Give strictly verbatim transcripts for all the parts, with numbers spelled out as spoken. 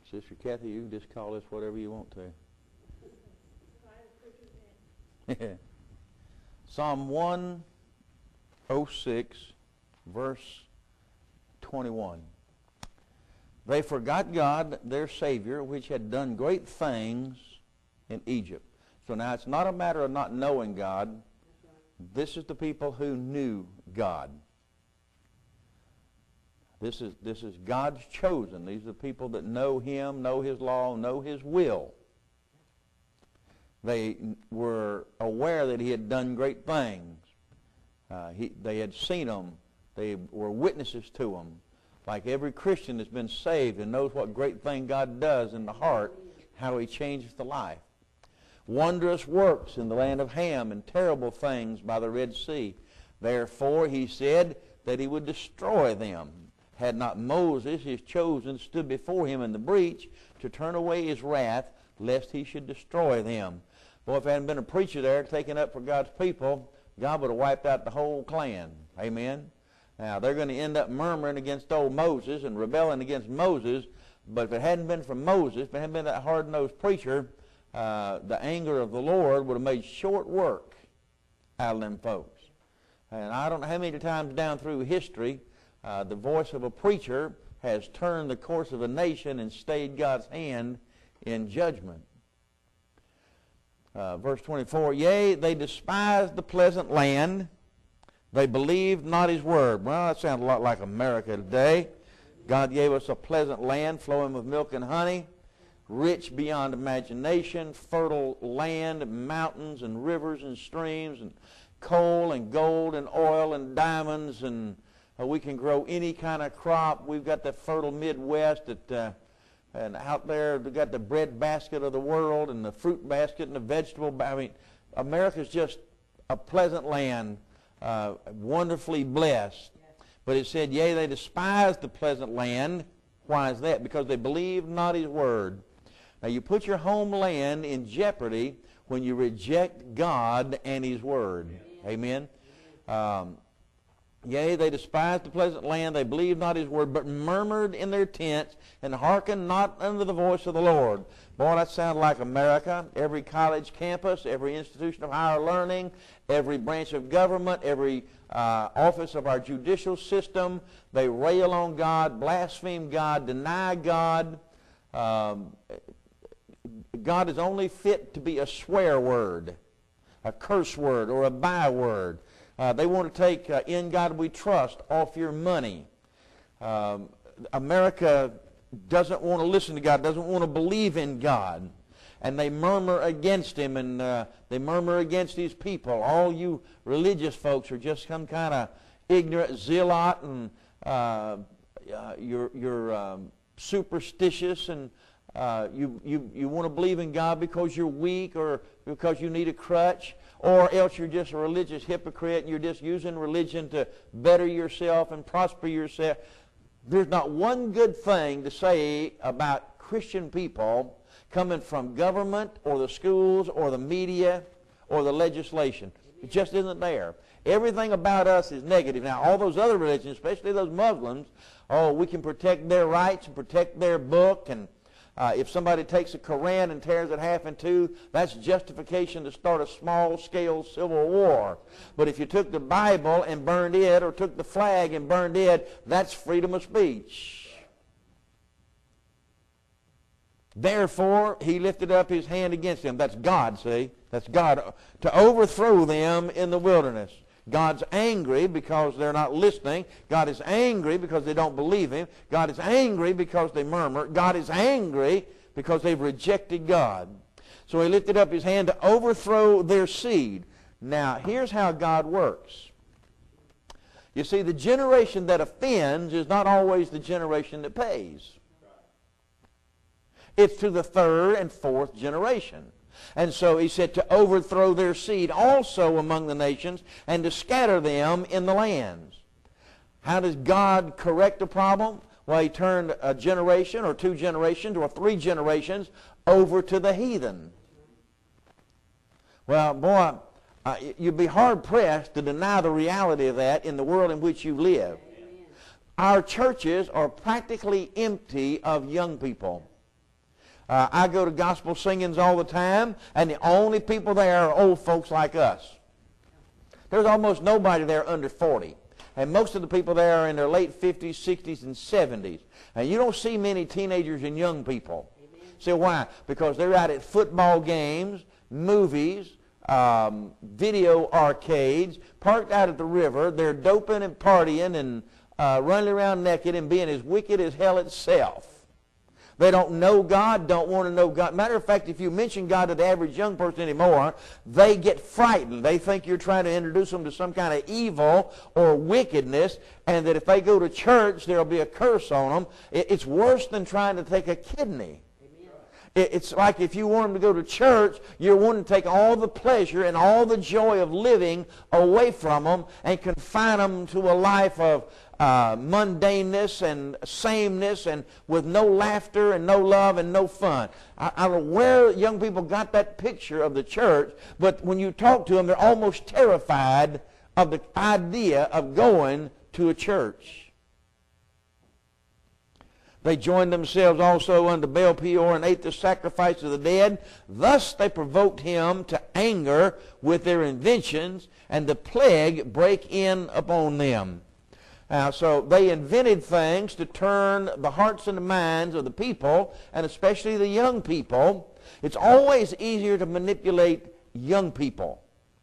Sister Kathy, you can just call this whatever you want to. Psalm one oh six, verse twenty-one. They forgot God, their Savior, which had done great things in Egypt. So now it's not a matter of not knowing God. This is the people who knew God. This is, this is God's chosen. These are the people that know Him, know His law, know His will. They were aware that He had done great things. Uh, he, they had seen Him. They were witnesses to Him. Like every Christian that's been saved and knows what great thing God does in the heart, how He changes the life. Wondrous works in the land of Ham and terrible things by the Red Sea. Therefore He said that He would destroy them. Had not Moses, His chosen, stood before Him in the breach to turn away His wrath, lest He should destroy them. Boy, if there hadn't been a preacher there taking up for God's people, God would have wiped out the whole clan. Amen? Now, they're going to end up murmuring against old Moses and rebelling against Moses, but if it hadn't been for Moses, if it hadn't been that hard-nosed preacher, uh, the anger of the Lord would have made short work out of them folks. And I don't know how many times down through history uh, the voice of a preacher has turned the course of a nation and stayed God's hand in judgment. Uh, verse twenty-four, yea, they despised the pleasant land. They believed not His word. Well, that sounds a lot like America today. God gave us a pleasant land flowing with milk and honey, rich beyond imagination, fertile land, mountains and rivers and streams, and coal and gold and oil and diamonds, and uh, we can grow any kind of crop. We've got the fertile Midwest that, uh, and out there we've got the bread basket of the world and the fruit basket and the vegetable. I mean, America's just a pleasant land. Uh, wonderfully blessed. But it said, yea, they despised the pleasant land. Why is that? Because they believed not His word. Now you put your homeland in jeopardy when you reject God and His word. Amen. Um, yea, they despised the pleasant land. They believed not His word, but murmured in their tents and hearkened not unto the voice of the Lord. Boy, that sounds like America. Every college campus, every institution of higher learning, every branch of government, every uh, office of our judicial system, they rail on God, blaspheme God, deny God. Um, God is only fit to be a swear word, a curse word, or a byword. Uh, they want to take uh, in God we trust off your money. Um, America doesn't want to listen to God, doesn't want to believe in God. And they murmur against Him, and uh, they murmur against His people. All you religious folks are just some kind of ignorant zealot, and uh, uh, you're, you're um, superstitious, and uh, you, you, you want to believe in God because you're weak or because you need a crutch, or else you're just a religious hypocrite and you're just using religion to better yourself and prosper yourself. There's not one good thing to say about Christian people coming from government or the schools or the media or the legislation. It just isn't there. Everything about us is negative. Now, all those other religions, especially those Muslims, oh, we can protect their rights and protect their book, and uh, if somebody takes a Koran and tears it half in two, that's justification to start a small-scale civil war. But if you took the Bible and burned it, or took the flag and burned it, that's freedom of speech. Therefore, He lifted up His hand against them. That's God, see? That's God, to overthrow them in the wilderness. God's angry because they're not listening. God is angry because they don't believe Him. God is angry because they murmur. God is angry because they've rejected God. So He lifted up His hand to overthrow their seed. Now, here's how God works. You see, the generation that offends is not always the generation that pays. It's to the third and fourth generation. And so He said to overthrow their seed also among the nations and to scatter them in the lands. How does God correct the problem? Well, He turned a generation or two generations or three generations over to the heathen. Well, boy, uh, you'd be hard-pressed to deny the reality of that in the world in which you live. Our churches are practically empty of young people. Uh, I go to gospel singings all the time, and the only people there are old folks like us. There's almost nobody there under forty. And most of the people there are in their late fifties, sixties, and seventies. And you don't see many teenagers and young people. Amen. See why? Because they're out at football games, movies, um, video arcades, parked out at the river. They're doping and partying and uh, running around naked and being as wicked as hell itself. They don't know God, don't want to know God. Matter of fact, if you mention God to the average young person anymore, they get frightened. They think you're trying to introduce them to some kind of evil or wickedness, and that if they go to church, there'll be a curse on them. It's worse than trying to take a kidney. It's like if you want them to go to church, you're wanting to take all the pleasure and all the joy of living away from them and confine them to a life of uh, mundaneness and sameness and with no laughter and no love and no fun. I, I don't know where young people got that picture of the church, but when you talk to them, they're almost terrified of the idea of going to a church. They joined themselves also unto Baal Peor and ate the sacrifice of the dead. Thus they provoked him to anger with their inventions, and the plague brake in upon them. Now, so they invented things to turn the hearts and the minds of the people, and especially the young people. It's always easier to manipulate young people.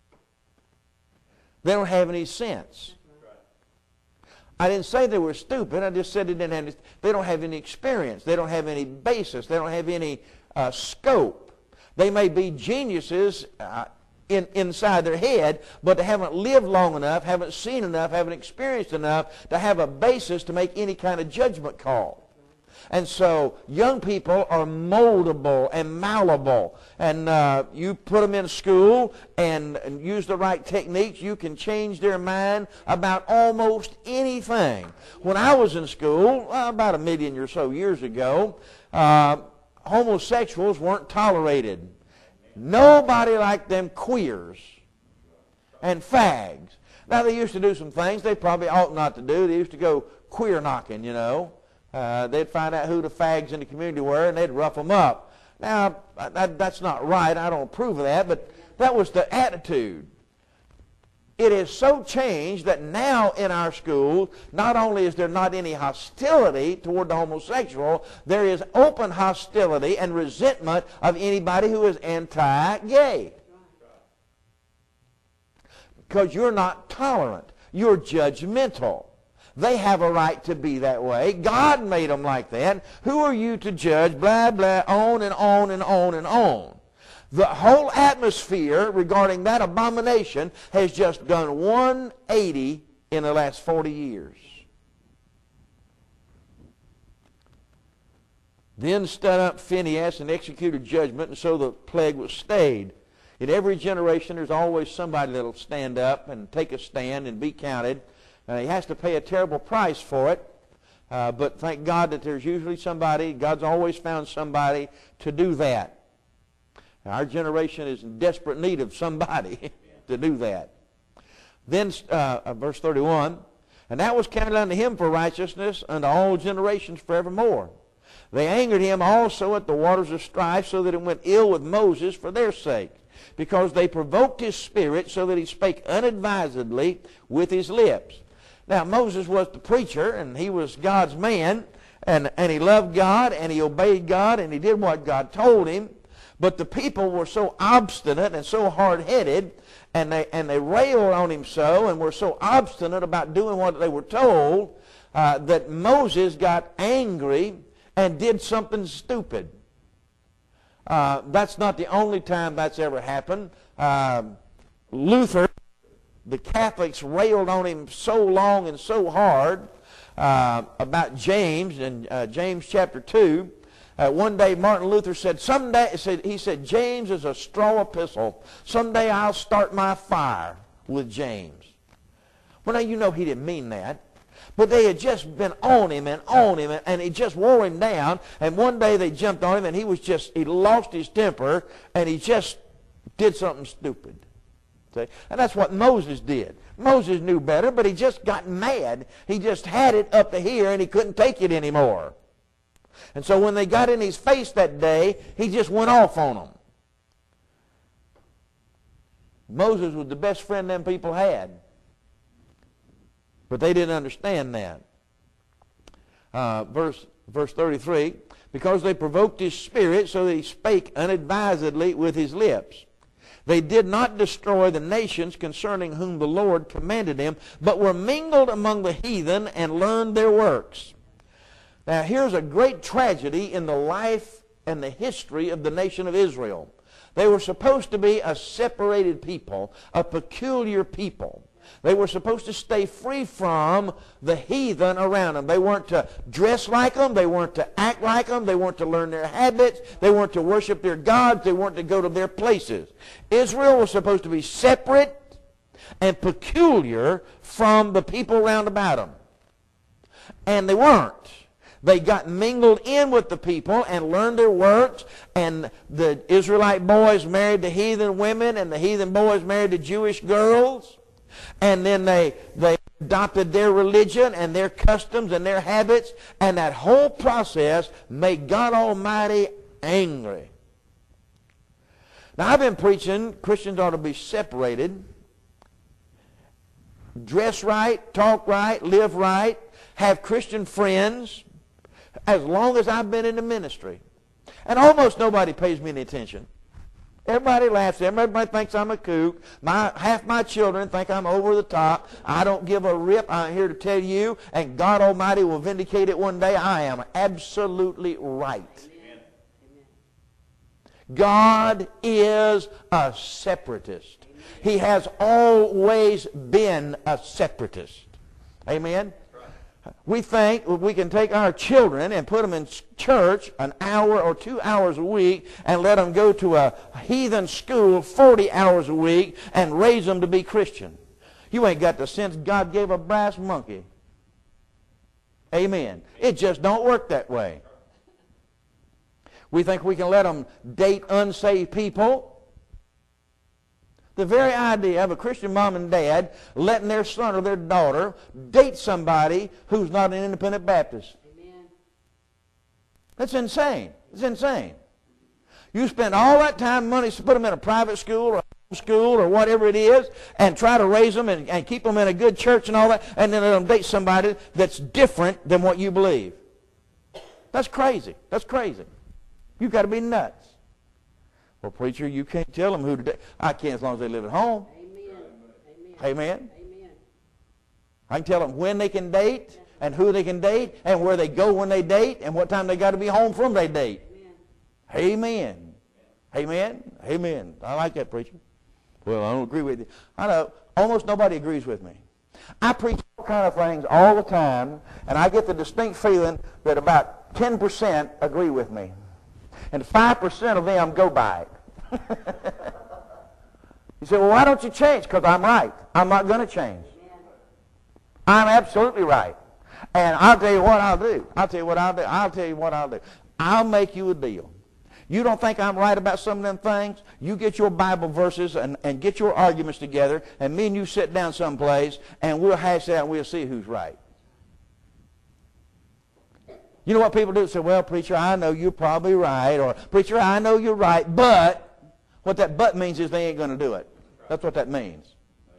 They don't have any sense. I didn't say they were stupid. I just said they didn't have any, they don't have any experience. They don't have any basis. They don't have any uh, scope. They may be geniuses uh, in, inside their head, but they haven't lived long enough, haven't seen enough, haven't experienced enough to have a basis to make any kind of judgment call. And so young people are moldable and malleable. And uh, you put them in school and, and use the right techniques, you can change their mind about almost anything. When I was in school, well, about a million or so years ago, uh, homosexuals weren't tolerated. Nobody liked them queers and fags. Now, they used to do some things they probably ought not to do. They used to go queer knocking, you know. Uh, they'd find out who the fags in the community were, and they'd rough them up. Now, that, that's not right. I don't approve of that, but that was the attitude. It is so changed that now in our schools, not only is there not any hostility toward the homosexual, there is open hostility and resentment of anybody who is anti-gay. Because you're not tolerant. You're judgmental. They have a right to be that way. God made them like that. Who are you to judge? Blah, blah, on and on and on and on. The whole atmosphere regarding that abomination has just done one eighty in the last forty years. Then stood up Phinehas and executed judgment, and so the plague was stayed. In every generation, there's always somebody that will stand up and take a stand and be counted. Uh, he has to pay a terrible price for it, uh, but thank God that there's usually somebody, God's always found somebody to do that. Now, our generation is in desperate need of somebody to do that. Then, uh, verse thirty-one, and that was counted unto him for righteousness unto all generations forevermore. They angered him also at the waters of strife, so that it went ill with Moses for their sake, because they provoked his spirit, so that he spake unadvisedly with his lips. Now, Moses was the preacher, and he was God's man, and, and he loved God, and he obeyed God, and he did what God told him. But the people were so obstinate and so hard-headed, and they, and they railed on him so, and were so obstinate about doing what they were told, uh, that Moses got angry and did something stupid. Uh, that's not the only time that's ever happened. Uh, Luther, the Catholics railed on him so long and so hard uh, about James in uh, James chapter two. Uh, one day Martin Luther said, someday, said, he said, James is a straw epistle. Someday I'll start my fire with James. Well, now you know he didn't mean that. But they had just been on him and on him, and, and it just wore him down. And one day they jumped on him, and he was just, he lost his temper, and he just did something stupid. See? And that's what Moses did. Moses knew better, but he just got mad. He just had it up to here, and he couldn't take it anymore. And so when they got in his face that day, he just went off on them. Moses was the best friend them people had. But they didn't understand that. Uh, verse, verse thirty-three, because they provoked his spirit so that he spake unadvisedly with his lips. They did not destroy the nations concerning whom the Lord commanded him, but were mingled among the heathen and learned their works. Now here's a great tragedy in the life and the history of the nation of Israel. They were supposed to be a separated people, a peculiar people. They were supposed to stay free from the heathen around them. They weren't to dress like them. They weren't to act like them. They weren't to learn their habits. They weren't to worship their gods. They weren't to go to their places. Israel was supposed to be separate and peculiar from the people round about them. And they weren't. They got mingled in with the people and learned their works, and the Israelite boys married the heathen women, and the heathen boys married the Jewish girls, and then they, they adopted their religion and their customs and their habits, and that whole process made God Almighty angry. Now, I've been preaching Christians ought to be separated, dress right, talk right, live right, have Christian friends, as long as I've been in the ministry. And almost nobody pays me any attention. Everybody laughs. Everybody thinks I'm a kook. My, half my children think I'm over the top. I don't give a rip. I'm here to tell you, and God Almighty will vindicate it one day, I am absolutely right. Amen. God is a separatist. Amen. He has always been a separatist. Amen? We think we can take our children and put them in church an hour or two hours a week and let them go to a heathen school forty hours a week and raise them to be Christian. You ain't got the sense God gave a brass monkey. Amen. It just don't work that way. We think we can let them date unsaved people. The very idea of a Christian mom and dad letting their son or their daughter date somebody who's not an independent Baptist. Amen. That's insane. It's insane. You spend all that time and money to put them in a private school or a school or whatever it is and try to raise them and, and keep them in a good church and all that, and then let them date somebody that's different than what you believe. That's crazy. That's crazy. You've got to be nuts. Well, preacher, you can't tell them who to date. I can as long as they live at home. Amen. Amen. Amen. I can tell them when they can date and who they can date and where they go when they date and what time they got to be home from they date. Amen. Amen. Amen. Amen. I like that, preacher. Well, I don't agree with you. I know. Almost nobody agrees with me. I preach all kind of things all the time, and I get the distinct feeling that about ten percent agree with me. And five percent of them go by it. You say, well, why don't you change? Because I'm right. I'm not going to change. I'm absolutely right. And I'll tell you what I'll do. I'll tell you what I'll do. I'll tell you what I'll do. I'll make you a deal. You don't think I'm right about some of them things? You get your Bible verses and, and get your arguments together, and me and you sit down someplace, and we'll hash it out and we'll see who's right. You know what people do? Say, well, preacher, I know you're probably right, or preacher, I know you're right, but what that but means is they ain't going to do it. That's what that means.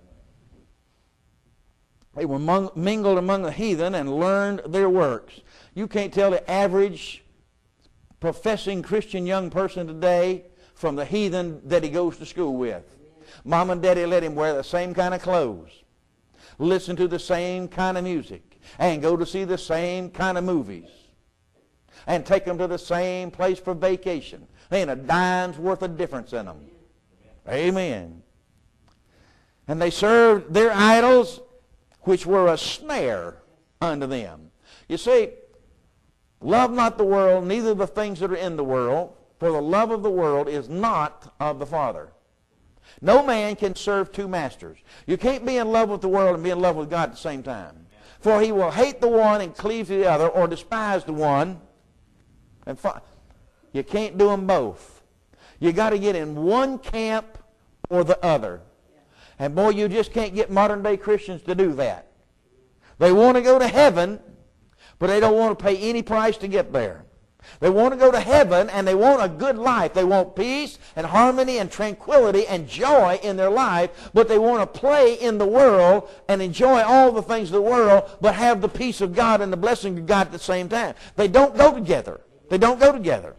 They were among, mingled among the heathen and learned their works. You can't tell the average professing Christian young person today from the heathen that he goes to school with. Mom and daddy let him wear the same kind of clothes, listen to the same kind of music, and go to see the same kind of movies, and take them to the same place for vacation. There ain't a dime's worth of difference in them. Amen. And they served their idols, which were a snare unto them. You see, love not the world, neither the things that are in the world, for the love of the world is not of the Father. No man can serve two masters. You can't be in love with the world and be in love with God at the same time. For he will hate the one and cleave to the other, or despise the one. And you can't do them both. You got to get in one camp or the other. And boy, you just can't get modern day Christians to do that. They want to go to heaven, but they don't want to pay any price to get there. They want to go to heaven, and they want a good life. They want peace and harmony and tranquility and joy in their life, but they want to play in the world and enjoy all the things of the world, but have the peace of God and the blessing of God at the same time. They don't go together. They don't go together.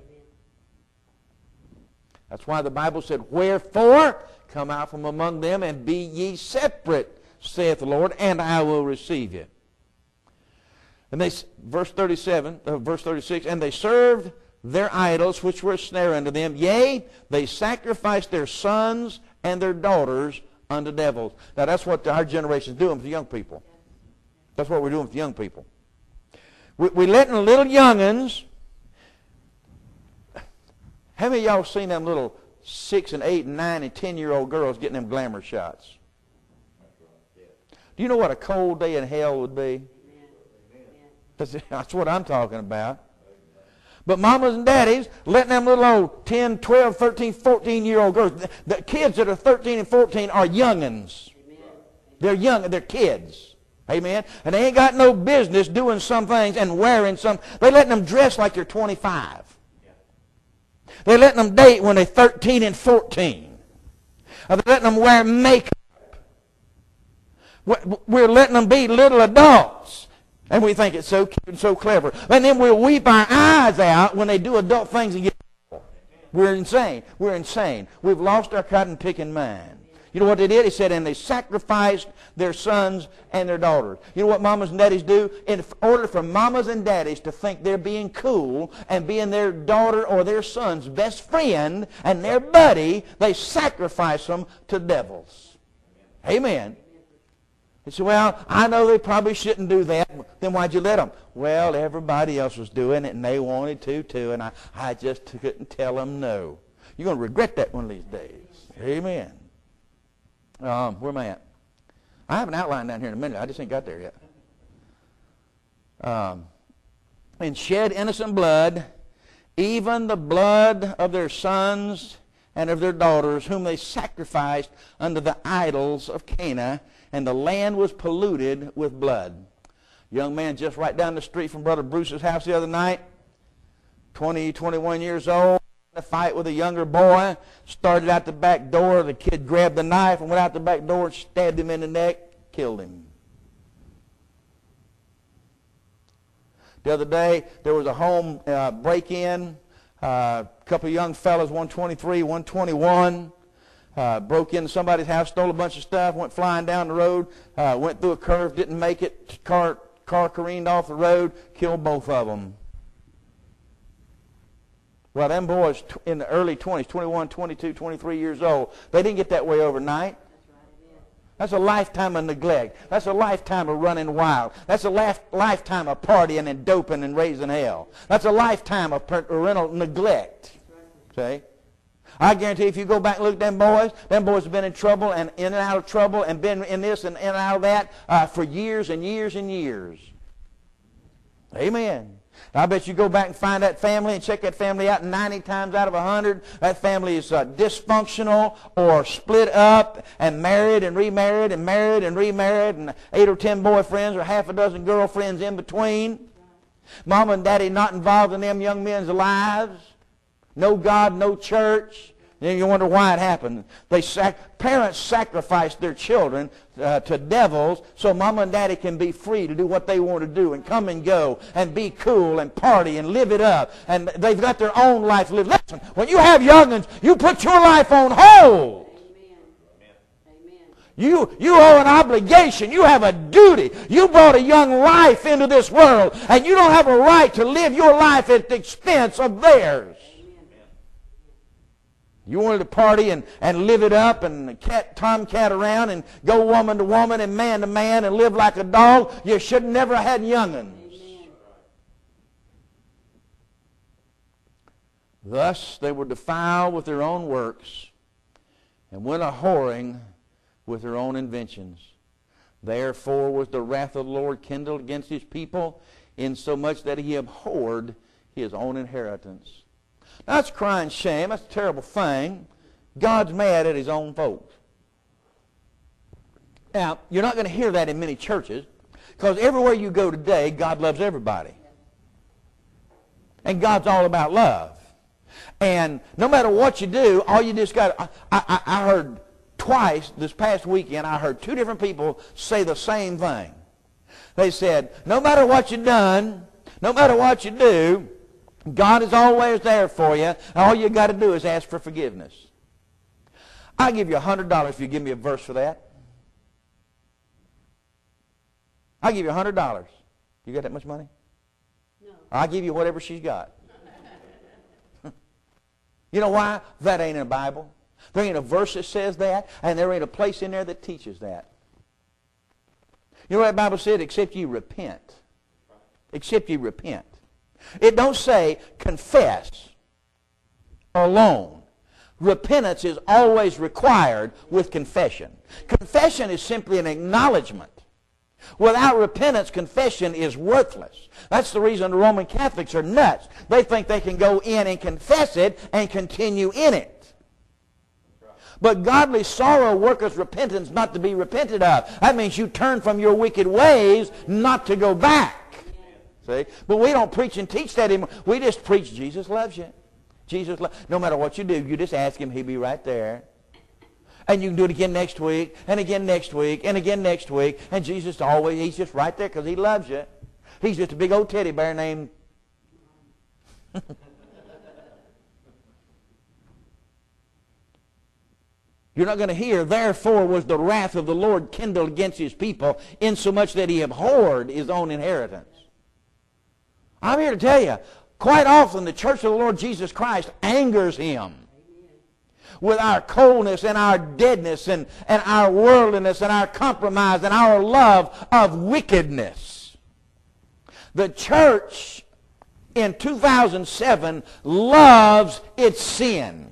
That's why the Bible said, wherefore, come out from among them and be ye separate, saith the Lord, and I will receive you. And they, verse thirty-seven, uh, verse thirty-six, and they served their idols, which were a snare unto them. Yea, they sacrificed their sons and their daughters unto devils. Now that's what our generation is doing with young people. That's what we're doing with young people. We, we're letting little young'uns. How many of y'all seen them little six and eight and nine and ten year old girls getting them glamour shots? Do you know what a cold day in hell would be? That's, that's what I'm talking about. But mamas and daddies letting them little old ten, twelve, thirteen, fourteen year old girls. The, the kids that are thirteen and fourteen are young'uns. They're young, they're kids. Amen. And they ain't got no business doing some things and wearing some. They're letting them dress like they're twenty-five. They're letting them date when they're thirteen and fourteen. They're letting them wear makeup. We're letting them be little adults. And we think it's so cute and so clever. And then we'll weep our eyes out when they do adult things and get evil. We're insane. We're insane. We've lost our cotton picking mind. You know what they did? He said, and they sacrificed their sons and their daughters. You know what mamas and daddies do? In order for mamas and daddies to think they're being cool and being their daughter or their son's best friend and their buddy, they sacrifice them to devils. Amen. He said, well, I know they probably shouldn't do that. Then why'd you let them? Well, everybody else was doing it, and they wanted to, too, and I, I just couldn't tell them no. You're going to regret that one of these days. Amen. Um, where am I at? I have an outline down here in a minute. I just ain't got there yet. Um, and shed innocent blood, even the blood of their sons and of their daughters, whom they sacrificed unto the idols of Canaan, and the land was polluted with blood. Young man just right down the street from Brother Bruce's house the other night, twenty, twenty-one years old, in a fight with a younger boy, started out the back door. The kid grabbed the knife and went out the back door and stabbed him in the neck, killed him. The other day, there was a home uh, break-in. A uh, couple of young fellas, one twenty-three, one twenty-one, uh, broke into somebody's house, stole a bunch of stuff, went flying down the road, uh, went through a curve, didn't make it, car, car careened off the road, killed both of them. Well, them boys in the early twenties, twenty-one, twenty-two, twenty-three years old, they didn't get that way overnight. That's a lifetime of neglect. That's a lifetime of running wild. That's a laf- lifetime of partying and doping and raising hell. That's a lifetime of parental neglect. See? I guarantee if you go back and look at them boys, them boys have been in trouble and in and out of trouble and been in this and in and out of that uh, for years and years and years. Amen. I bet you go back and find that family and check that family out ninety times out of one hundred, that family is uh, dysfunctional or split up and married and remarried and married and remarried and eight or ten boyfriends or half a dozen girlfriends in between. Mama and daddy not involved in them young men's lives. No God, no church. Then you wonder why it happened. They sac- parents sacrificed their children uh, to devils so mama and daddy can be free to do what they want to do and come and go and be cool and party and live it up. And they've got their own life to live. Listen, when you have young'uns, you put your life on hold. Amen. You, you owe an obligation. You have a duty. You brought a young life into this world, and you don't have a right to live your life at the expense of theirs. You wanted to party and, and live it up and cat, tomcat around and go woman to woman and man to man and live like a dog, you should have never had young'uns. Amen. Thus they were defiled with their own works and went a-whoring with their own inventions. Therefore was the wrath of the Lord kindled against his people, insomuch that he abhorred his own inheritance. That's crying shame. That's a terrible thing. God's mad at his own folks. Now, you're not going to hear that in many churches because everywhere you go today, God loves everybody. And God's all about love. And no matter what you do, all you just got, I, I, I heard twice this past weekend, I heard two different people say the same thing. They said, no matter what you've done, no matter what you do, God is always there for you. And all you got to do is ask for forgiveness. I'll give you a hundred dollars if you give me a verse for that. I'll give you a hundred dollars. You got that much money? No. I'll give you whatever she's got. You know why? That ain't in the Bible. There ain't a verse that says that, and there ain't a place in there that teaches that. You know what the Bible said? Except you repent. Except you repent. It don't say confess alone. Repentance is always required with confession. Confession is simply an acknowledgement. Without repentance, confession is worthless. That's the reason the Roman Catholics are nuts. They think they can go in and confess it and continue in it. But godly sorrow worketh repentance not to be repented of. That means you turn from your wicked ways not to go back. See? But we don't preach and teach that anymore. We just preach Jesus loves you. Jesus loves you. No matter what you do, you just ask him, he'll be right there. And you can do it again next week, and again next week, and again next week. And Jesus always, he's just right there because he loves you. He's just a big old teddy bear named... You're not going to hear, therefore was the wrath of the Lord kindled against his people, insomuch that he abhorred his own inheritance. I'm here to tell you, quite often the church of the Lord Jesus Christ angers him with our coldness and our deadness and, and our worldliness and our compromise and our love of wickedness. The church in two thousand seven loves its sin.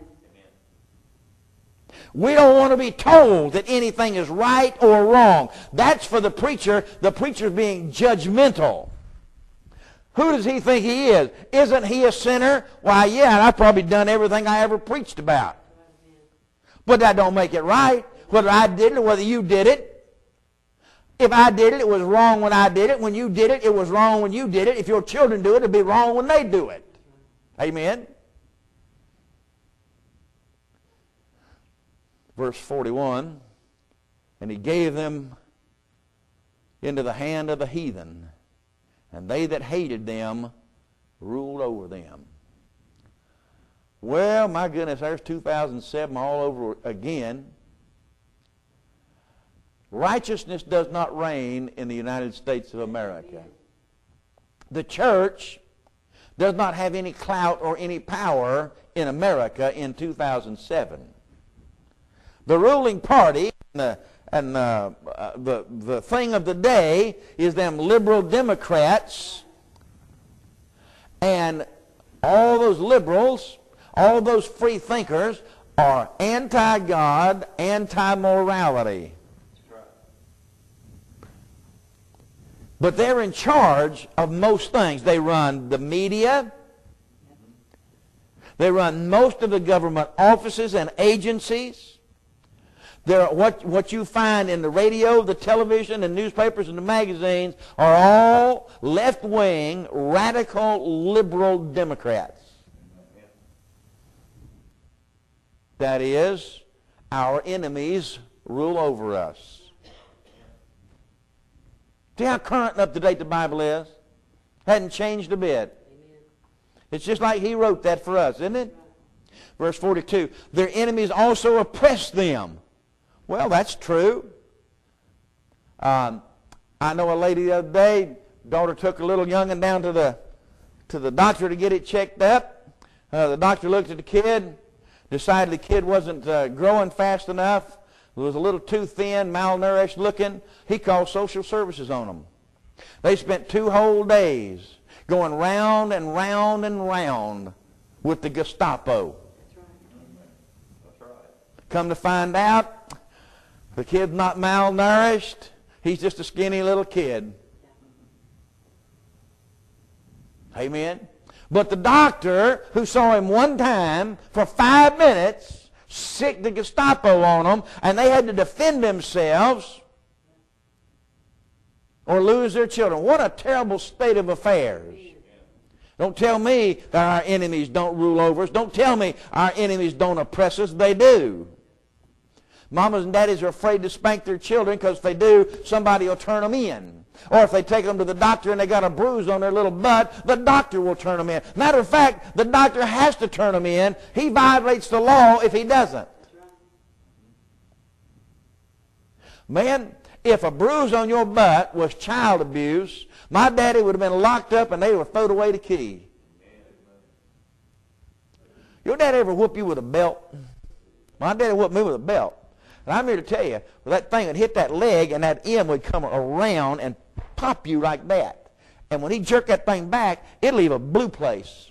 We don't want to be told that anything is right or wrong. That's for the preacher. The preacher being judgmental. Who does he think he is? Isn't he a sinner? Why, yeah, and I've probably done everything I ever preached about. But that don't make it right. Whether I did it or whether you did it. If I did it, it was wrong when I did it. When you did it, it was wrong when you did it. If your children do it, it'd be wrong when they do it. Amen? Verse forty-one, and he gave them into the hand of the heathen, and they that hated them ruled over them. Well, my goodness, there's two thousand seven all over again. Righteousness does not reign in the United States of America. The church does not have any clout or any power in America in two thousand seven. The ruling party and, the, and uh, uh, the, the thing of the day is them liberal Democrats, and all those liberals, all those free thinkers are anti-God, anti-morality. But they're in charge of most things. They run the media. They run most of the government offices and agencies. They're, what, what you find in the radio, the television, the newspapers, and the magazines are all left-wing, radical, liberal Democrats. That is, our enemies rule over us. See how current and up-to-date the Bible is? Hadn't changed a bit. It's just like he wrote that for us, isn't it? Verse forty-two, their enemies also oppress them. Well, that's true. Um, I know a lady the other day, daughter took a little young'un down to the to the doctor to get it checked up. Uh, the doctor looked at the kid, decided the kid wasn't uh, growing fast enough, was a little too thin, malnourished looking. He called social services on them. They spent two whole days going round and round and round with the Gestapo. That's right. That's right. Come to find out, the kid's not malnourished. He's just a skinny little kid. Amen? But the doctor who saw him one time for five minutes sicked the Gestapo on them, and they had to defend themselves or lose their children. What a terrible state of affairs. Don't tell me that our enemies don't rule over us. Don't tell me our enemies don't oppress us. They do. Mamas and daddies are afraid to spank their children because if they do, somebody will turn them in. Or if they take them to the doctor and they got a bruise on their little butt, the doctor will turn them in. Matter of fact, the doctor has to turn them in. He violates the law if he doesn't. Man, if a bruise on your butt was child abuse, my daddy would have been locked up and they would have thrown away the key. Your dad ever whoop you with a belt? My daddy whooped me with a belt. And I'm here to tell you, well, that thing would hit that leg and that end would come around and pop you like that. And when he jerked that thing back, it'd leave a blue place.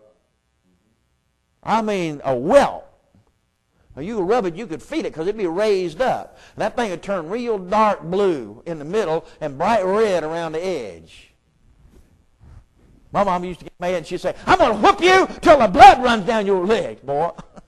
I mean, a welt. Well, you could rub it, you could feed it because it'd be raised up. And that thing would turn real dark blue in the middle and bright red around the edge. My mom used to get mad and she'd say, I'm going to whoop you till the blood runs down your leg, boy.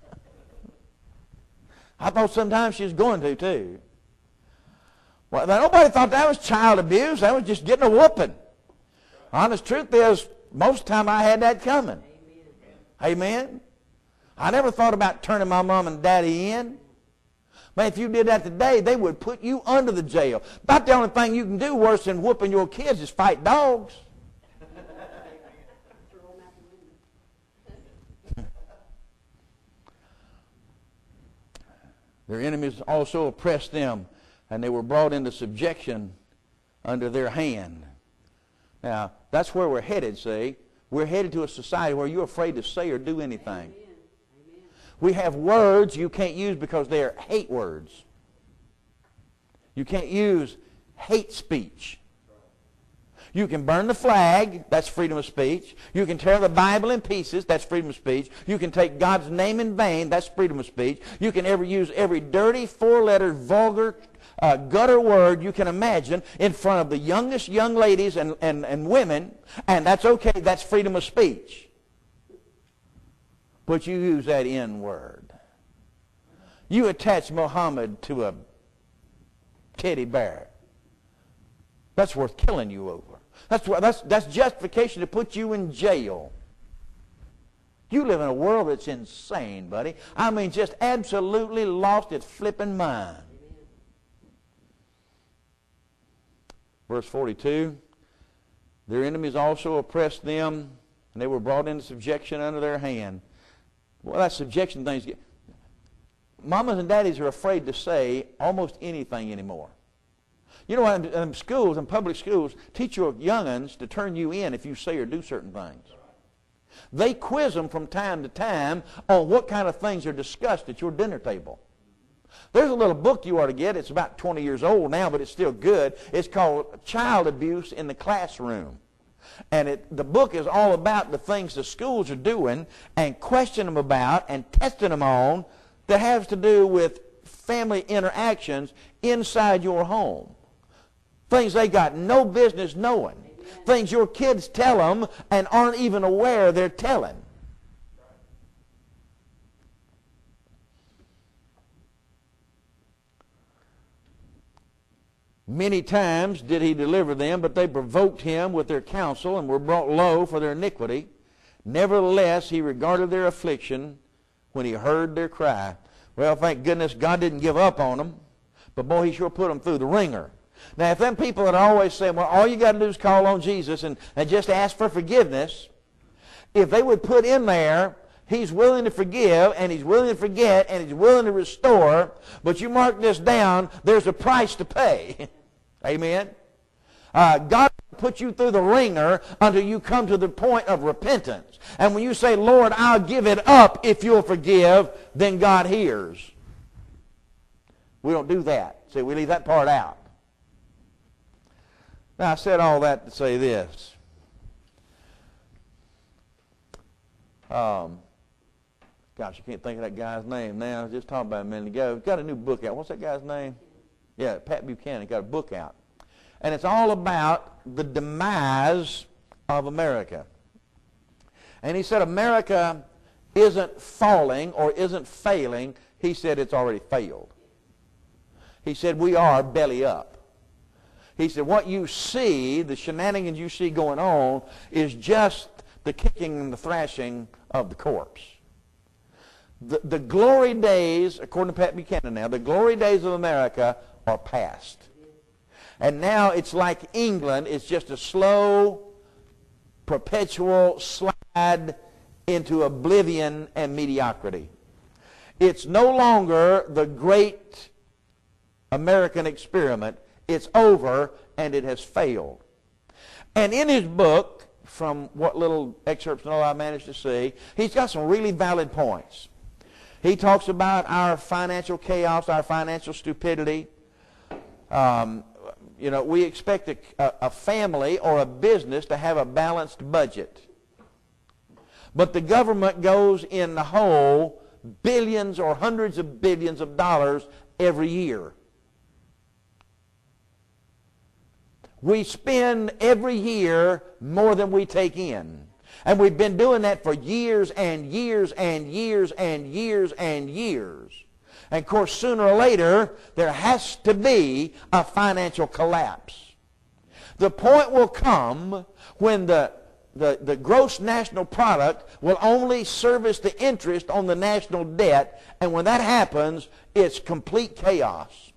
I thought sometimes she was going to, too. Well, nobody thought that was child abuse. That was just getting a whooping. Honest truth is, most of the time I had that coming. Amen. Amen. I never thought about turning my mom and daddy in. Man, if you did that today, they would put you under the jail. About the only thing you can do worse than whooping your kids is fight dogs. Their enemies also oppressed them, and they were brought into subjection under their hand. Now, that's where we're headed, see. We're headed to a society where you're afraid to say or do anything. Amen. Amen. We have words you can't use because they're hate words. You can't use hate speech. You can burn the flag, that's freedom of speech. You can tear the Bible in pieces, that's freedom of speech. You can take God's name in vain, that's freedom of speech. You can ever use every dirty, four-lettered, vulgar, uh, gutter word you can imagine in front of the youngest young ladies and, and, and women, and that's okay, that's freedom of speech. But you use that N word. You attach Muhammad to a teddy bear. That's worth killing you over. That's, that's, that's justification to put you in jail. You live in a world that's insane, buddy. I mean, just absolutely lost its flipping mind. Verse forty-two, their enemies also oppressed them, and they were brought into subjection under their hand. Well, that subjection thing's... Mamas and daddies are afraid to say almost anything anymore. You know, in, in schools, in public schools, teach your young'uns to turn you in if you say or do certain things. They quiz them from time to time on what kind of things are discussed at your dinner table. There's a little book you ought to get. It's about twenty years old now, but it's still good. It's called Child Abuse in the Classroom. And it, the book is all about the things the schools are doing and questioning them about and testing them on that has to do with family interactions inside your home. Things they got no business knowing. Amen. Things your kids tell them and aren't even aware they're telling. Many times did he deliver them, but they provoked him with their counsel and were brought low for their iniquity. Nevertheless, he regarded their affliction when he heard their cry. Well, thank goodness God didn't give up on them, but boy, he sure put them through the ringer. Now, if them people that always say, well, all you got to do is call on Jesus and, and just ask for forgiveness, if they would put in there, he's willing to forgive, and he's willing to forget, and he's willing to restore, but you mark this down, there's a price to pay. Amen? Uh, God will put you through the ringer until you come to the point of repentance. And when you say, Lord, I'll give it up if you'll forgive, then God hears. We don't do that. See, we leave that part out. Now, I said all that to say this. Um, gosh, I can't think of that guy's name now. I was just talking about it a minute ago. He's got a new book out. What's that guy's name? Yeah, Pat Buchanan got a book out. And it's all about the demise of America. And he said America isn't falling or isn't failing. He said it's already failed. He said we are belly up. He said what you see, the shenanigans you see going on, is just the kicking and the thrashing of the corpse. The, the glory days, according to Pat Buchanan now, the glory days of America are past. And now it's like England. It's just a slow, perpetual slide into oblivion and mediocrity. It's no longer the great American experiment. It's over, and it has failed. And in his book, from what little excerpts and all I managed to see, he's got some really valid points. He talks about our financial chaos, our financial stupidity. Um, you know, we expect a, a family or a business to have a balanced budget. But the government goes in the hole billions or hundreds of billions of dollars every year. We spend every year more than we take in. And we've been doing that for years and years and years and years and years. And of course, sooner or later, there has to be a financial collapse. The point will come when the, the, the gross national product will only service the interest on the national debt. And when that happens, it's complete chaos.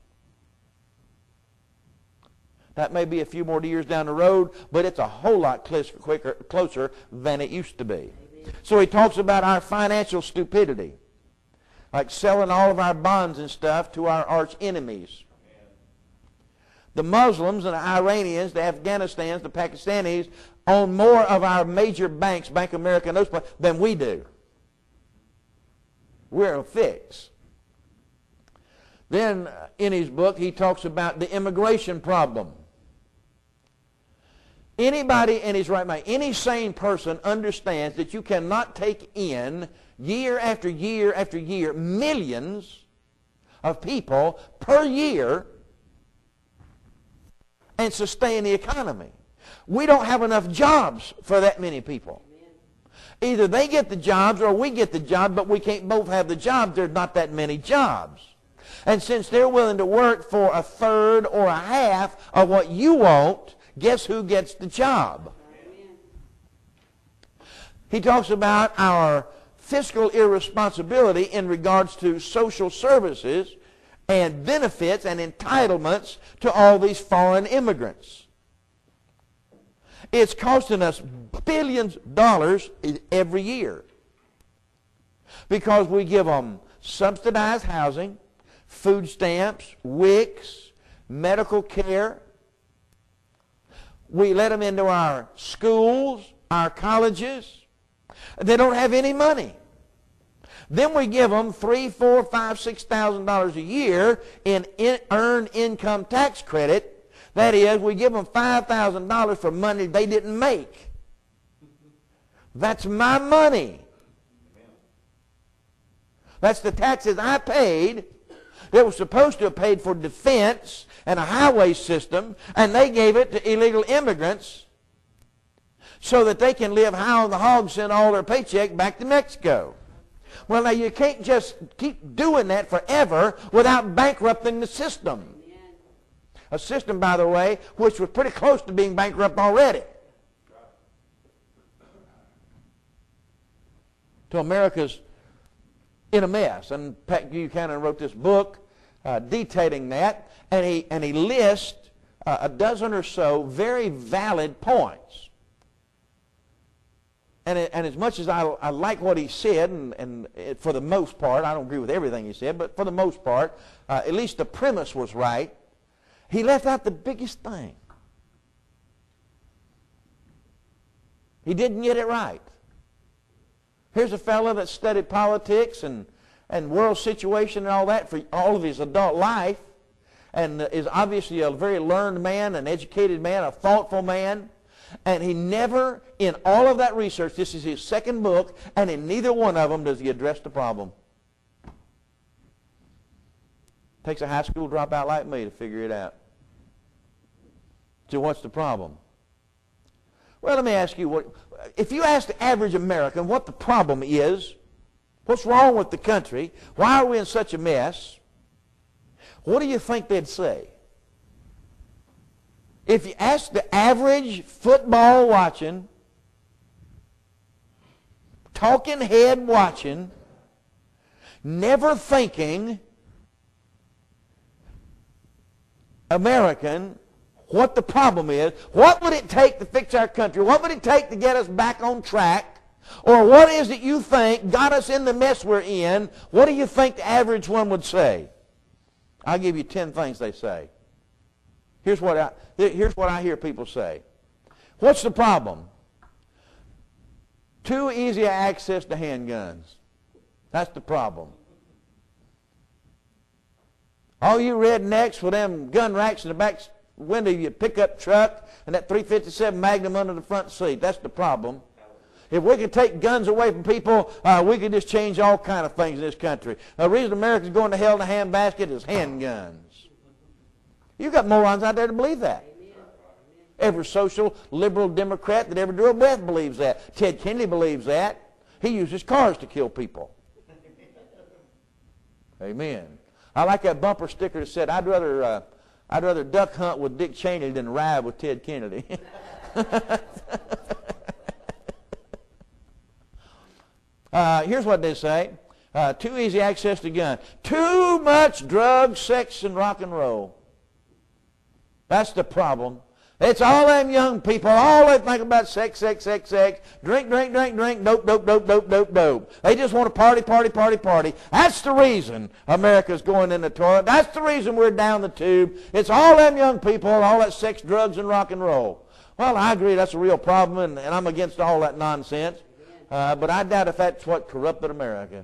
That may be a few more years down the road, but it's a whole lot quicker, closer than it used to be. So he talks about our financial stupidity, like selling all of our bonds and stuff to our arch enemies. The Muslims and the Iranians, the Afghanistans, the Pakistanis own more of our major banks, Bank of America and those places, than we do. We're in a fix. Then in his book he talks about the immigration problem. Anybody in his right mind, any sane person understands that you cannot take in year after year after year millions of people per year and sustain the economy. We don't have enough jobs for that many people. Either they get the jobs or we get the job, but we can't both have the jobs. There's not that many jobs. And since they're willing to work for a third or a half of what you want, guess who gets the job? He talks about our fiscal irresponsibility in regards to social services and benefits and entitlements to all these foreign immigrants. It's costing us billions of dollars every year because we give them subsidized housing, food stamps, W I C, medical care. We let them into our schools, our colleges. They don't have any money. Then we give them three, four, five, six thousand dollars a year in, in earned income tax credit. That is, we give them five thousand dollars for money they didn't make. That's my money. That's the taxes I paid that was supposed to have paid for defense and a highway system, and they gave it to illegal immigrants so that they can live high on the hog, send all their paycheck back to Mexico. Well, now you can't just keep doing that forever without bankrupting the system. A system, by the way, which was pretty close to being bankrupt already. So America's in a mess. And Pat Buchanan wrote this book uh, detailing that, and he, and he lists uh, a dozen or so very valid points. And, it, and as much as I, I like what he said, and, and it, for the most part, I don't agree with everything he said, but for the most part, uh, at least the premise was right, he left out the biggest thing. He didn't get it right. Here's a fellow that studied politics and, and world situation and all that for all of his adult life, and is obviously a very learned man, an educated man, a thoughtful man. And he never, in all of that research, this is his second book, and in neither one of them does he address the problem. Takes a high school dropout like me to figure it out. So what's the problem? Well, let me ask you, what, if you ask the average American what the problem is, what's wrong with the country, why are we in such a mess, what do you think they'd say? If you ask the average football watching, talking head watching, never thinking American what the problem is. What would it take to fix our country? What would it take to get us back on track? Or what is it you think got us in the mess we're in? What do you think the average one would say? I'll give you ten things they say. Here's what I, here's what I hear people say. What's the problem? Too easy access to handguns. That's the problem. All you rednecks with them gun racks in the back window of your pickup truck and that three fifty-seven Magnum under the front seat. That's the problem. If we could take guns away from people, uh, we could just change all kind of things in this country. The reason America's going to hell in a handbasket is handguns. You've got morons out there to believe that. Every social, liberal Democrat that ever drew a breath believes that. Ted Kennedy believes that. He uses cars to kill people. Amen. I like that bumper sticker that said, I'd rather, uh, I'd rather duck hunt with Dick Cheney than ride with Ted Kennedy. uh, here's what they say. Uh, too easy access to gun. Too much drugs, sex, and rock and roll. That's the problem. It's all them young people, all they think about sex, sex, sex, sex, drink, drink, drink, drink, dope, dope, dope, dope, dope, dope. They just want to party, party, party, party. That's the reason America's going in the toilet. That's the reason we're down the tube. It's all them young people, all that sex, drugs, and rock and roll. Well, I agree that's a real problem, and, and I'm against all that nonsense. Uh, but I doubt if that's what corrupted America.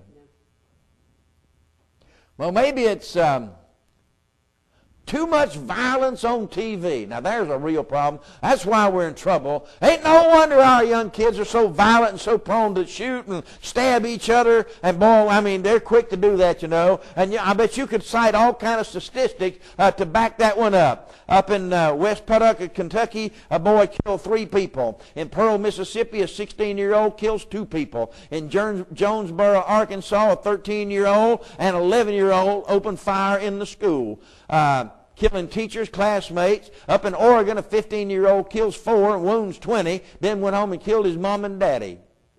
Well, maybe it's... Um, Too much violence on T V. Now, there's a real problem. That's why we're in trouble. Ain't no wonder our young kids are so violent and so prone to shoot and stab each other. And, boy, I mean, they're quick to do that, you know. And I bet you could cite all kind of statistics uh, to back that one up. Up in uh, West Paducah, Kentucky, a boy killed three people. In Pearl, Mississippi, a sixteen-year-old kills two people. In Jonesboro, Arkansas, a thirteen-year-old and eleven-year-old opened fire in the school. Uh, killing teachers, classmates. Up in Oregon, a fifteen-year-old kills four and wounds twenty, then went home and killed his mom and daddy.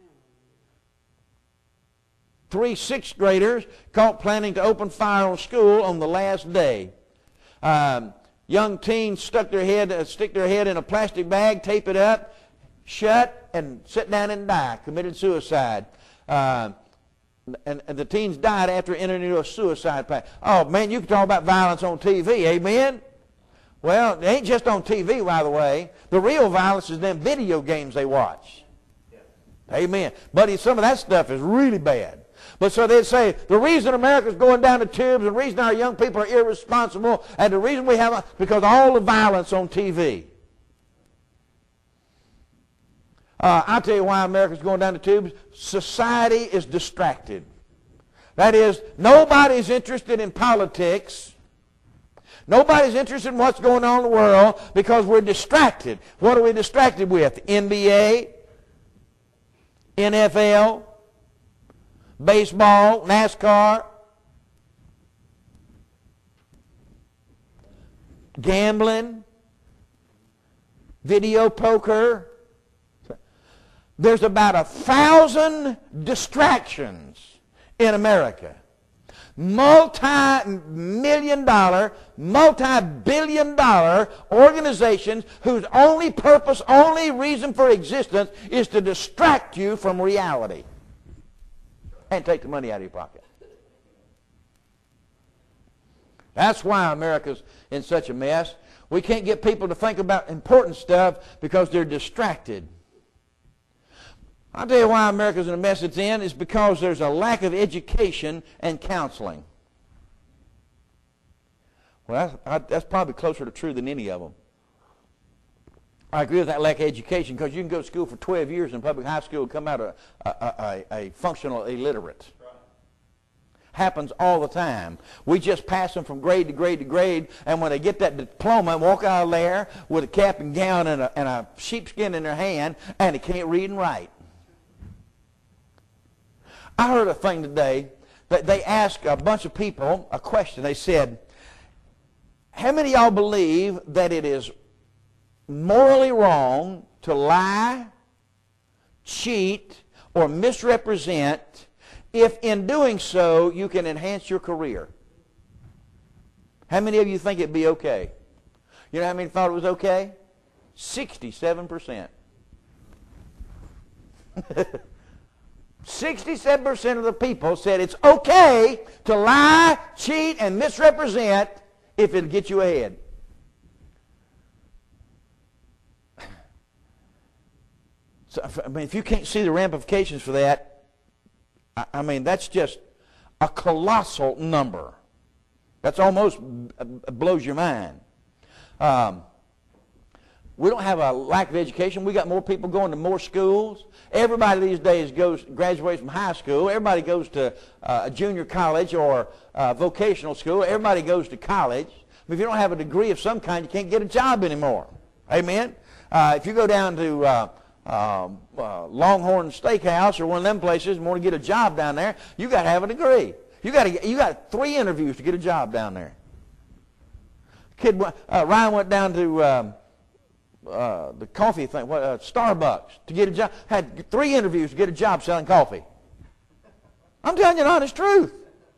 Three sixth graders caught planning to open fire on school on the last day. Um, young teens stuck their head, uh, stick their head in a plastic bag, tape it up, shut, and sit down and die, committed suicide. Uh, And, and the teens died after entering into a suicide pact. Oh, man, you can talk about violence on T V, amen? Well, it ain't just on T V, by the way. The real violence is them video games they watch. Yeah. Amen. Buddy, some of that stuff is really bad. But so they'd say, the reason America's going down the tubes, the reason our young people are irresponsible, and the reason we have, a, because all the violence on T V. Uh, I'll tell you why America's going down the tubes. Society is distracted. That is, nobody's interested in politics. Nobody's interested in what's going on in the world because we're distracted. What are we distracted with? N B A, N F L, baseball, NASCAR, gambling, video poker. There's about a thousand distractions in America. Multi-million dollar, multi-billion dollar organizations whose only purpose, only reason for existence is to distract you from reality and take the money out of your pocket. That's why America's in such a mess. We can't get people to think about important stuff because they're distracted. I'll tell you why America's in a mess it's in is because there's a lack of education and counseling. Well, that's, that's probably closer to true than any of them. I agree with that lack of education because you can go to school for twelve years in public high school and come out a, a, a, a functional illiterate. Happens all the time. We just pass them from grade to grade to grade, and when they get that diploma, walk out of there with a cap and gown and a, and a sheepskin in their hand, and they can't read and write. I heard a thing today that they asked a bunch of people a question. They said, how many of y'all believe that it is morally wrong to lie, cheat, or misrepresent if in doing so you can enhance your career? How many of you think it'd be okay? You know how many thought it was okay? sixty-seven percent. sixty-seven percent of the people said it's okay to lie, cheat, and misrepresent if it'll get you ahead. So, I mean, if you can't see the ramifications for that, I, I mean, that's just a colossal number. That's almost blows your mind. Um, we don't have a lack of education. We got more people going to more schools. Everybody these days goes graduates from high school. Everybody goes to uh, a junior college or uh, vocational school. Everybody goes to college. But if you don't have a degree of some kind, you can't get a job anymore. Amen? Uh, if you go down to uh, uh, uh, Longhorn Steakhouse or one of them places and want to get a job down there, you got to have a degree. You got to you got three interviews to get a job down there. Kid uh, Ryan went down to um, uh, the coffee thing, what, uh, Starbucks to get a job. Had three interviews to get a job selling coffee. I'm telling you the honest truth.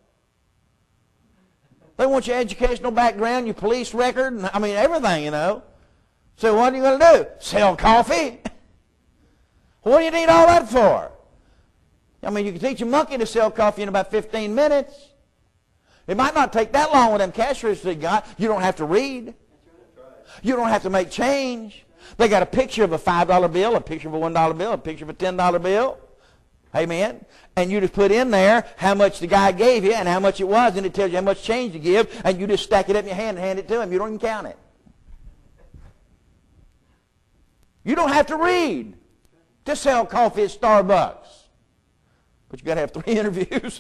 They want your educational background, your police record, and, I mean everything, you know. So what are you going to do? Sell coffee? What do you need all that for? I mean, you can teach a monkey to sell coffee in about fifteen minutes. It might not take that long with them cash registers they got. You don't have to read. You don't have to make change. They got a picture of a five dollar bill, a picture of a one dollar bill, a picture of a ten dollar bill. Amen. And you just put in there how much the guy gave you and how much it was, and it tells you how much change to give, and you just stack it up in your hand and hand it to him. You don't even count it. You don't have to read to sell coffee at Starbucks. But you got to have three interviews.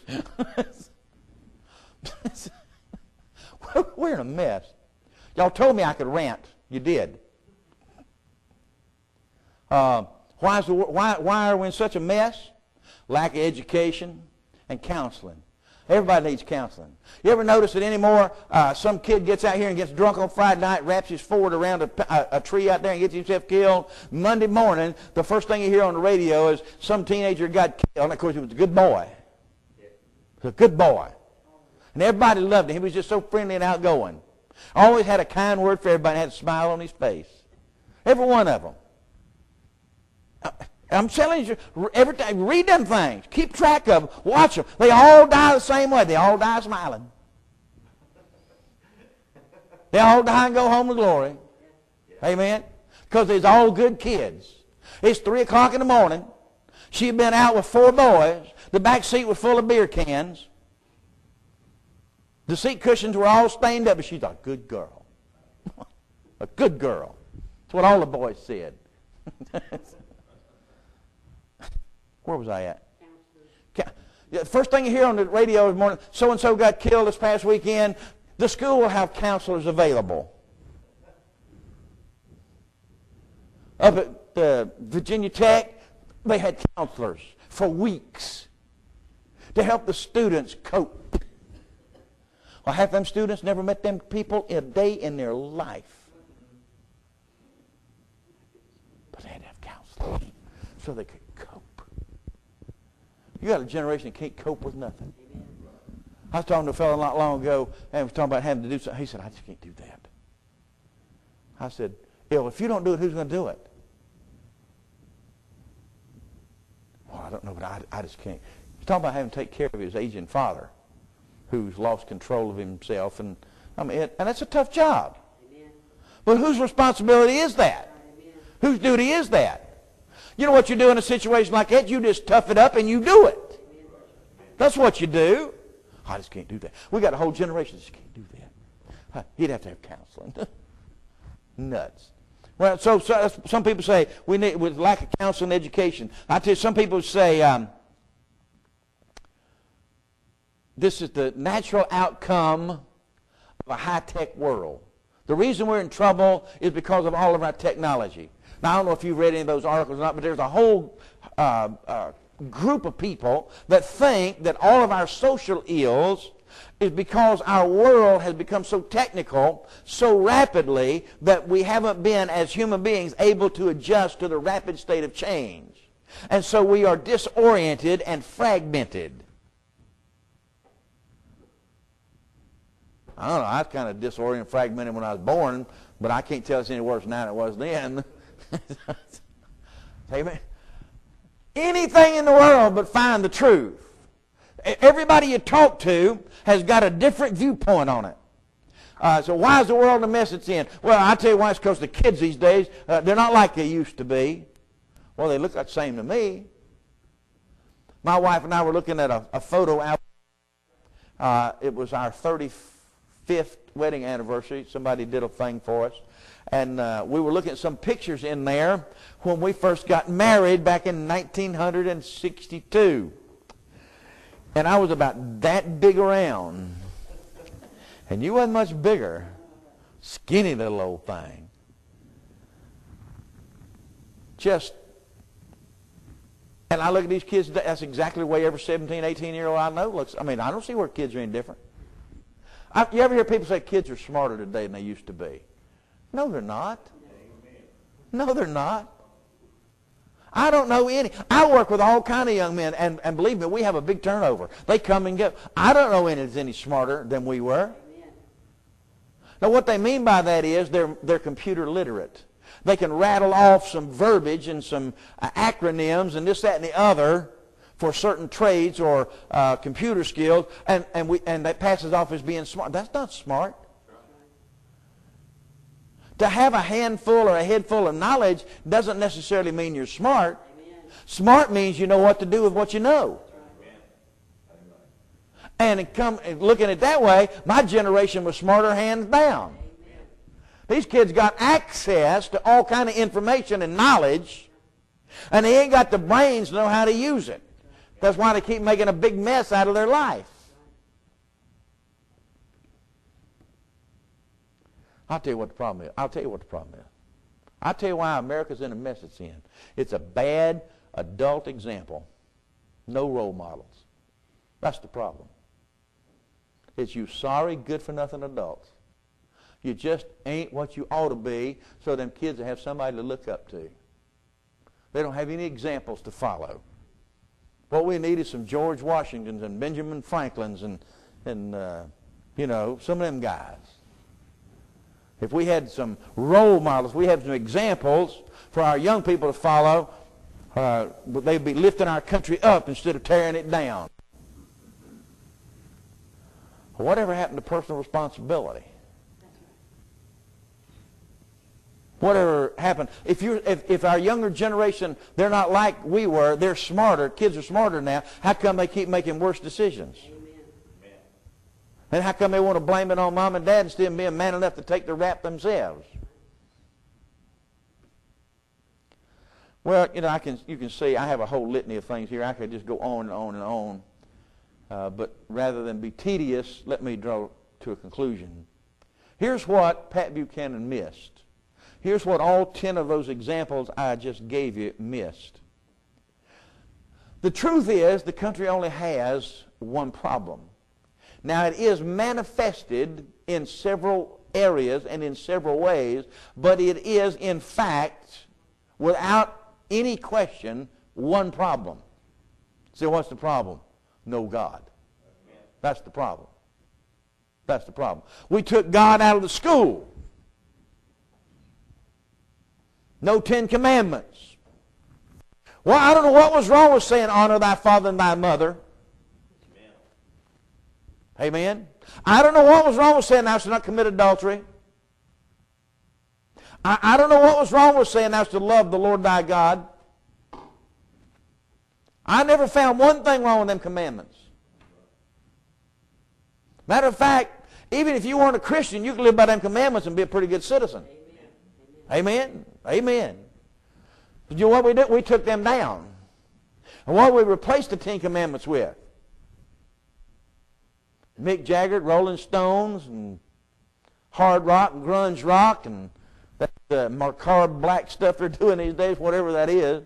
We're in a mess. Y'all told me I could rant. You did. Uh, why, is the, why, why are we in such a mess? Lack of education and counseling. Everybody needs counseling. You ever notice that anymore uh, some kid gets out here and gets drunk on Friday night, wraps his Ford around a, a, a tree out there and gets himself killed? Monday morning, the first thing you hear on the radio is some teenager got killed. And of course, he was a good boy. He was a good boy. And everybody loved him. He was just so friendly and outgoing. Always had a kind word for everybody and had a smile on his face. Every one of them. I'm telling you, every time, read them things. Keep track of them. Watch them. They all die the same way. They all die smiling. They all die and go home to glory. Amen? Because they're all good kids. It's three o'clock in the morning. She'd been out with four boys. The back seat was full of beer cans. The seat cushions were all stained up, but she's a good girl. A good girl. That's what all the boys said. Where was I at? The first thing you hear on the radio this morning, so-and-so got killed this past weekend. The school will have counselors available. Up at uh, Virginia Tech, they had counselors for weeks to help the students cope. Well, half them students never met them people a day in their life. But they had to have counselors so they could cope. You got a generation that can't cope with nothing. I was talking to a fellow not long ago, and he was talking about having to do something. He said, I just can't do that. I said, yeah, well, if you don't do it, who's going to do it? Well, I don't know, but I, I just can't. He's talking about having to take care of his aging father who's lost control of himself. And I mean, it, and that's a tough job. Amen. But whose responsibility is that? Amen. Whose duty is that? You know what you do in a situation like that? You just tough it up and you do it. That's what you do. I just can't do that. We got a whole generation that just can't do that. He'd have to have counseling. Nuts. Well, so, so some people say we need with lack of counseling and education. I tell you, some people say um, this is the natural outcome of a high-tech world. The reason we're in trouble is because of all of our technology. Now, I don't know if you've read any of those articles or not, but there's a whole uh, uh, group of people that think that all of our social ills is because our world has become so technical so rapidly that we haven't been, as human beings, able to adjust to the rapid state of change. And so we are disoriented and fragmented. I don't know, I was kind of disoriented and fragmented when I was born, but I can't tell it's any worse now than it was then. Amen. Anything in the world but find the truth. Everybody you talk to has got a different viewpoint on it. Uh, so why is the world in the mess it's in? Well, I tell you why. It's because the kids these days, uh, they're not like they used to be. Well, they look the same to me. My wife and I were looking at a, a photo album. Uh, it was our thirty-fifth wedding anniversary. Somebody did a thing for us. And uh, we were looking at some pictures in there when we first got married back in nineteen sixty-two. And I was about that big around. And you wasn't much bigger. Skinny little old thing. Just, and I look at these kids, that's exactly the way every seventeen, eighteen-year-old I know looks. I mean, I don't see where kids are any different. I, you ever hear people say kids are smarter today than they used to be? No, they're not. No, they're not. I don't know any. I work with all kind of young men, and, and believe me, we have a big turnover. They come and go. I don't know any that's any smarter than we were. Now, what they mean by that is they're, they're computer literate. They can rattle off some verbiage and some uh, acronyms and this, that, and the other for certain trades or uh, computer skills, and, and, we, and that passes off as being smart. That's not smart. To have a handful or a head full of knowledge doesn't necessarily mean you're smart. Amen. Smart means you know what to do with what you know. Amen. And come, looking at it that way, my generation was smarter hands down. Amen. These kids got access to all kind of information and knowledge, and they ain't got the brains to know how to use it. That's why they keep making a big mess out of their life. I'll tell you what the problem is. I'll tell you what the problem is. I'll tell you why America's in the mess it's in. It's a bad adult example. No role models. That's the problem. It's you sorry, good-for-nothing adults. You just ain't what you ought to be, so them kids will have somebody to look up to. They don't have any examples to follow. What we need is some George Washingtons and Benjamin Franklins and, and uh, you know, some of them guys. If we had some role models, we have some examples for our young people to follow, uh, they'd be lifting our country up instead of tearing it down. Whatever happened to personal responsibility? Whatever happened? If, you, if, if our younger generation, they're not like we were, they're smarter, kids are smarter now, how come they keep making worse decisions? And how come they want to blame it on mom and dad instead of being man enough to take the rap themselves? Well, you know, I can, you can see I have a whole litany of things here. I could just go on and on and on. Uh, but rather than be tedious, let me draw to a conclusion. Here's what Pat Buchanan missed. Here's what all ten of those examples I just gave you missed. The truth is the country only has one problem. Now, it is manifested in several areas and in several ways, but it is, in fact, without any question, one problem. So what's the problem? No God. That's the problem. That's the problem. We took God out of the school. No Ten Commandments. Well, I don't know what was wrong with saying honor thy father and thy mother. Amen. I don't know what was wrong with saying thou shalt not commit adultery. I, I don't know what was wrong with saying thou shalt love the Lord thy God. I never found one thing wrong with them commandments. Matter of fact, even if you weren't a Christian, you could live by them commandments and be a pretty good citizen. Amen. Amen. Amen. But you know what we did? We took them down. And what we replaced the Ten Commandments with? Mick Jagger, Rolling Stones, and hard rock and grunge rock, and that uh, macabre black stuff they're doing these days, whatever that is.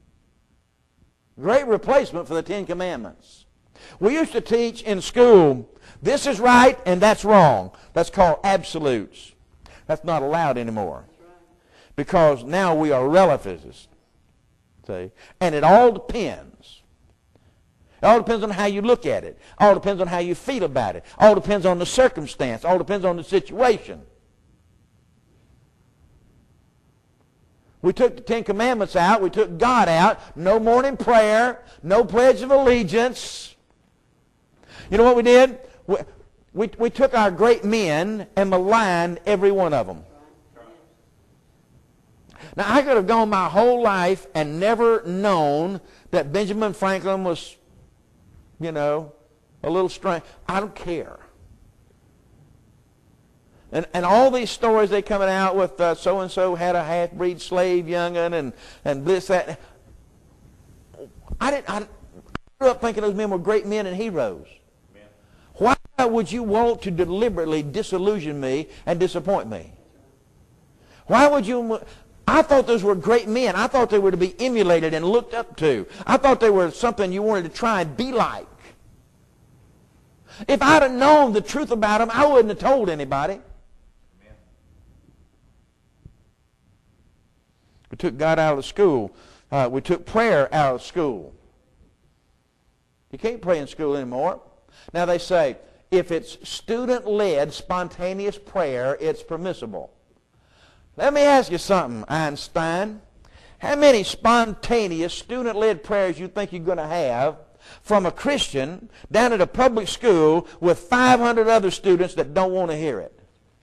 Great replacement for the Ten Commandments. We used to teach in school, this is right and that's wrong. That's called absolutes. That's not allowed anymore. Because now we are relativists. See? And it all depends. It all depends on how you look at it. All depends on how you feel about it. All depends on the circumstance. All depends on the situation. We took the Ten Commandments out. We took God out. No morning prayer. No pledge of allegiance. You know what we did? We, we, we took our great men and maligned every one of them. Now, I could have gone my whole life and never known that Benjamin Franklin was, you know, a little strange. I don't care. And, and all these stories they coming out with uh, so-and-so had a half-breed slave young'un and, and this, that. I, didn't, I grew up thinking those men were great men and heroes. Why would you want to deliberately disillusion me and disappoint me? Why would you... I thought those were great men. I thought they were to be emulated and looked up to. I thought they were something you wanted to try and be like. If I'd have known the truth about them, I wouldn't have told anybody. Amen. We took God out of the school. Uh, we took prayer out of school. You can't pray in school anymore. Now they say, if it's student-led, spontaneous prayer, it's permissible. Let me ask you something, Einstein. How many spontaneous, student-led prayers you think you're going to have from a Christian down at a public school with five hundred other students that don't want to hear it?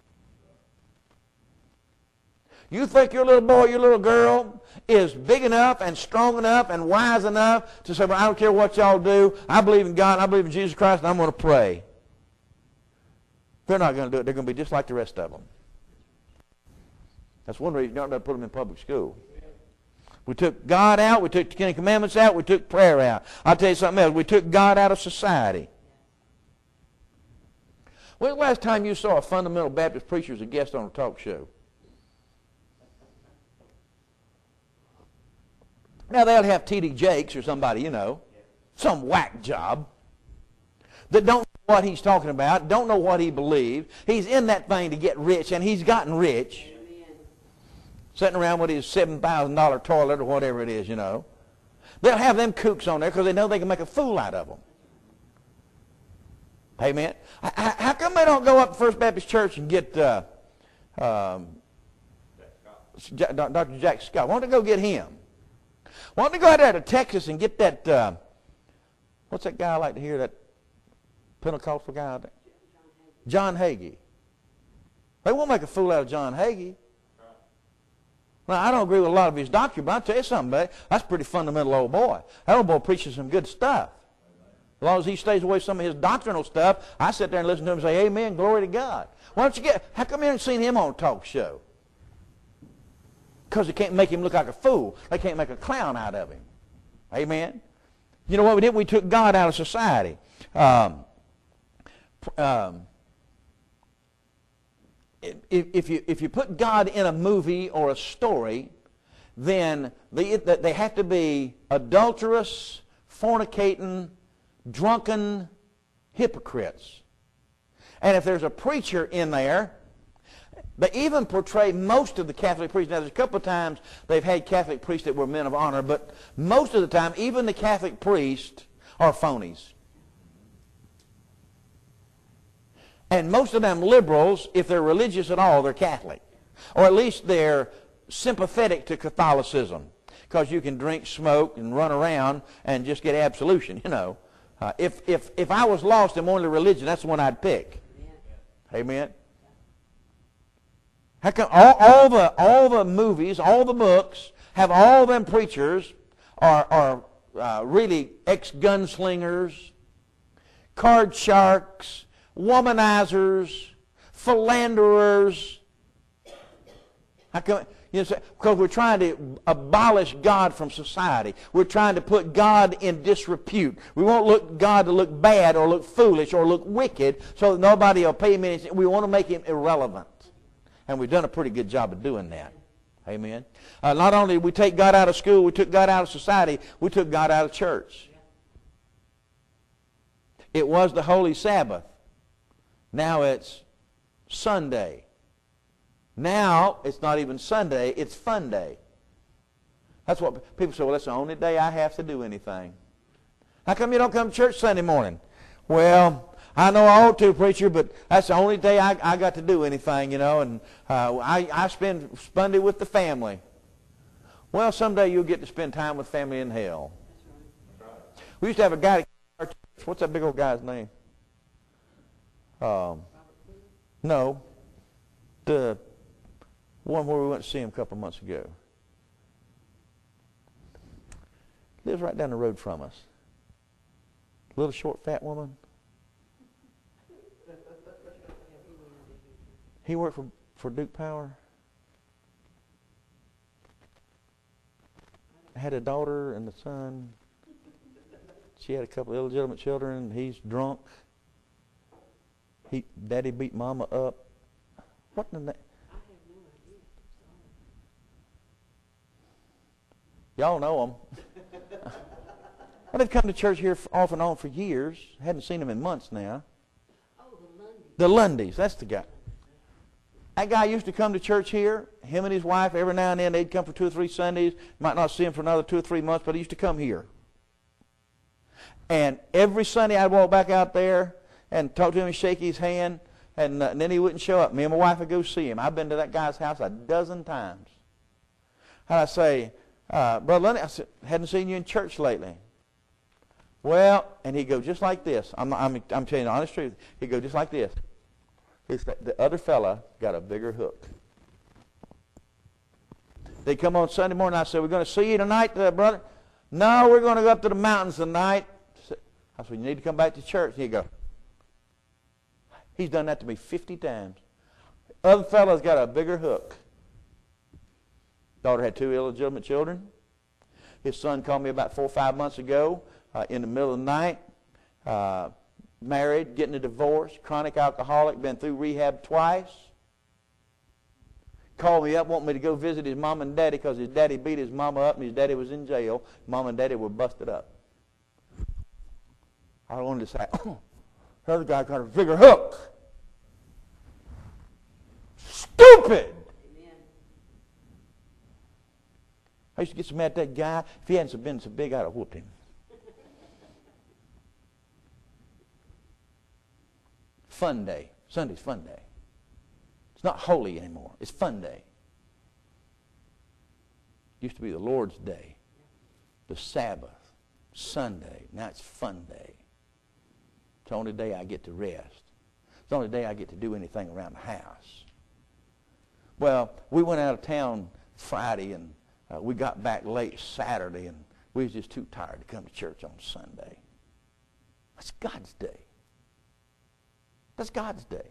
You think your little boy, your little girl is big enough and strong enough and wise enough to say, well, I don't care what y'all do. I believe in God, I believe in Jesus Christ, and I'm going to pray. They're not going to do it. They're going to be just like the rest of them. That's one reason you're not going to put them in public school. We took God out. We took the Ten Commandments out. We took prayer out. I'll tell you something else. We took God out of society. When was the last time you saw a fundamental Baptist preacher as a guest on a talk show? Now, they'll have T D Jakes or somebody, you know, some whack job that don't know what he's talking about, don't know what he believes. He's in that thing to get rich, and he's gotten rich. Sitting around with his seven thousand dollar toilet or whatever it is, you know. They'll have them kooks on there because they know they can make a fool out of them. Amen. How come they don't go up to First Baptist Church and get uh, um, Doctor Jack Scott? Why don't they go get him? Why don't they go out there to Texas and get that, uh, what's that guy I like to hear, that Pentecostal guy out there? John Hagee. They won't make a fool out of John Hagee. Well, I don't agree with a lot of his doctrine, but I'll tell you something, buddy. That's a pretty fundamental old boy. That old boy preaches some good stuff. As long as he stays away from some of his doctrinal stuff, I sit there and listen to him and say, amen, glory to God. Why don't you get, how come you haven't seen him on a talk show? Because they can't make him look like a fool. They can't make a clown out of him. Amen. You know what we did? We took God out of society. Um, um, If, if, you, if you put God in a movie or a story, then they, they have to be adulterous, fornicating, drunken hypocrites. And if there's a preacher in there, they even portray most of the Catholic priests. Now, there's a couple of times they've had Catholic priests that were men of honor, but most of the time, even the Catholic priests are phonies. And most of them liberals, if they're religious at all, they're Catholic. Or at least they're sympathetic to Catholicism. Because you can drink, smoke, and run around and just get absolution, you know. Uh, if, if, if I was lost in only religion, that's the one I'd pick. Amen. Amen. How come all, all, the, all the movies, all the books, have all them preachers are, are uh, really ex-gunslingers, card sharks, womanizers, philanderers. How come? You know, because we're trying to abolish God from society. We're trying to put God in disrepute. We won't look God to look bad or look foolish or look wicked so that nobody will pay him anything. We want to make him irrelevant. And we've done a pretty good job of doing that. Amen. Uh, not only did we take God out of school, we took God out of society, we took God out of church. It was the Holy Sabbath. Now it's Sunday. Now it's not even Sunday, it's Fun Day. That's what people say, well, that's the only day I have to do anything. How come you don't come to church Sunday morning? Well, I know I ought to, preacher, but that's the only day I, I got to do anything, you know, and uh, I, I spend Sunday with the family. Well, someday you'll get to spend time with family in hell. We used to have a guy, what's that big old guy's name? Um, no, the one where we went to see him a couple of months ago. Lives right down the road from us. Little short fat woman. He worked for, for Duke Power. Had a daughter and a son. She had a couple of illegitimate children. He's drunk. He, Daddy beat Mama up. What in the name? I have no idea. Y'all know him. Well, they've come to church here off and on for years. Hadn't seen them in months now. Oh, the Lundys. The Lundys, that's the guy. That guy used to come to church here. Him and his wife, every now and then, they'd come for two or three Sundays. Might not see him for another two or three months, but he used to come here. And every Sunday I'd walk back out there and talk to him and shake his hand, and, uh, and then he wouldn't show up. Me and my wife would go see him. I've been to that guy's house a dozen times. And I say, uh, Brother Lundy, I said, hadn't seen you in church lately. Well, and he'd go just like this. I'm, I'm, I'm telling you the honest truth. He'd go just like this. It's that the other fella got a bigger hook. They come on Sunday morning. I said, we're going to see you tonight, uh, brother. No, we're going to go up to the mountains tonight. I said, you need to come back to church. And he'd go. He's done that to me fifty times. Other fella's got a bigger hook. Daughter had two illegitimate children. His son called me about four or five months ago uh, in the middle of the night. Uh, married, getting a divorce, chronic alcoholic, been through rehab twice. Called me up, wanting me to go visit his mom and daddy because his daddy beat his mama up and his daddy was in jail. Mom and daddy were busted up. I wanted to say, oh, the other guy got a bigger hook. Stupid! Amen. I used to get so mad at that guy. If he hadn't been so big, I'd have whooped him. Fun day. Sunday's fun day. It's not holy anymore. It's fun day. It used to be the Lord's day, the Sabbath, Sunday. Now it's fun day. It's the only day I get to rest. It's the only day I get to do anything around the house. Well, we went out of town Friday, and uh, we got back late Saturday, and we was just too tired to come to church on Sunday. That's God's day. That's God's day.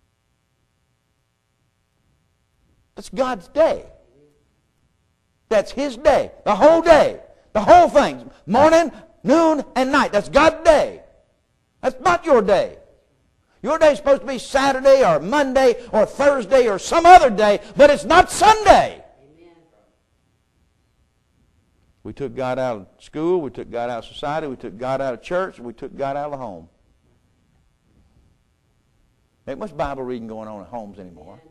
That's God's day. That's His day. The whole day. The whole thing. Morning, noon, and night. That's God's day. That's not your day. Your day is supposed to be Saturday or Monday or Thursday or some other day, but it's not Sunday. Amen. We took God out of school. We took God out of society. We took God out of church. We took God out of the home. There ain't much Bible reading going on at homes anymore.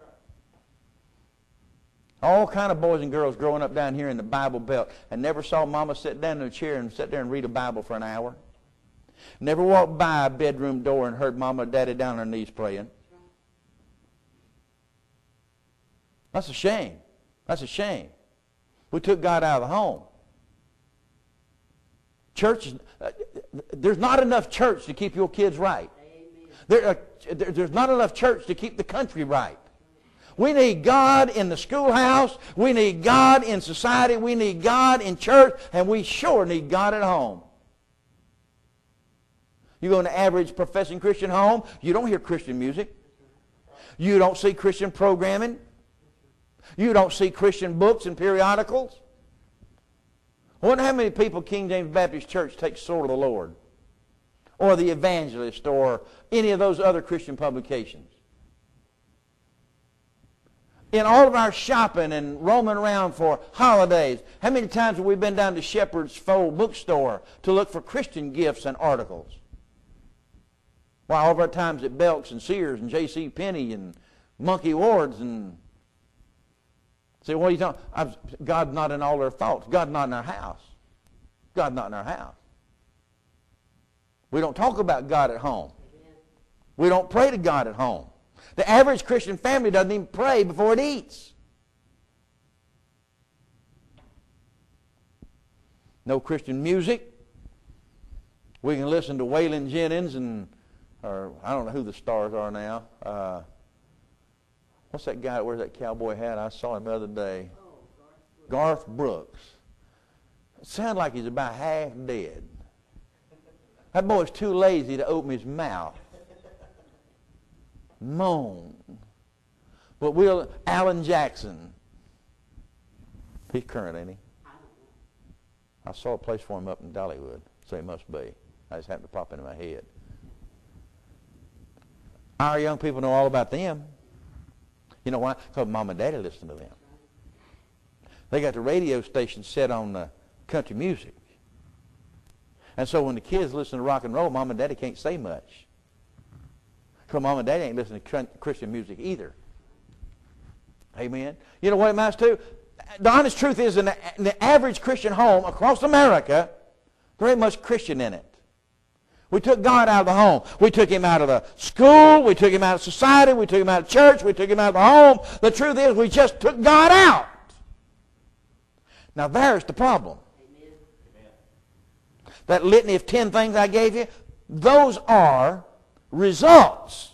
All kind of boys and girls growing up down here in the Bible Belt and never saw Mama sit down in a chair and sit there and read a Bible for an hour. Never walked by a bedroom door and heard Mama and Daddy down on their knees praying. That's a shame. That's a shame. We took God out of the home. Church, uh, there's not enough church to keep your kids right. There, uh, there, there's not enough church to keep the country right. We need God in the schoolhouse. We need God in society. We need God in church. And we sure need God at home. You go in an average professing Christian home, you don't hear Christian music. You don't see Christian programming. You don't see Christian books and periodicals. I wonder how many people King James Baptist Church takes Sword of the Lord, or the Evangelist, or any of those other Christian publications. In all of our shopping and roaming around for holidays, how many times have we been down to Shepherd's Fold bookstore to look for Christian gifts and articles? While all of our times at Belk's and Sears and J C Penney and Monkey Ward's and Say, what are you talking? I'm, God's not in all their thoughts. God's not in our house. God's not in our house. We don't talk about God at home. We don't pray to God at home. The average Christian family doesn't even pray before it eats. No Christian music. We can listen to Waylon Jennings and, or I don't know who the stars are now. Uh, what's that guy that wears that cowboy hat? I saw him the other day. Garth Brooks. It sounds like he's about half dead. That boy's too lazy to open his mouth. Moan. But we'll, Alan Jackson. He's current, ain't he? I saw a place for him up in Dollywood, so he must be. I just happened to pop into my head. Our young people know all about them. You know why? Because mom and daddy listen to them. They got the radio station set on uh, country music. And so when the kids listen to rock and roll, mom and daddy can't say much. Because mom and daddy ain't listening to Christian music either. Amen? You know what it amounts to? The honest truth is, in the, in the average Christian home across America, there ain't much Christian in it. We took God out of the home. We took him out of the school. We took him out of society. We took him out of church. We took him out of the home. The truth is, we just took God out. Now, there's the problem. Amen. That litany of ten things I gave you, those are results.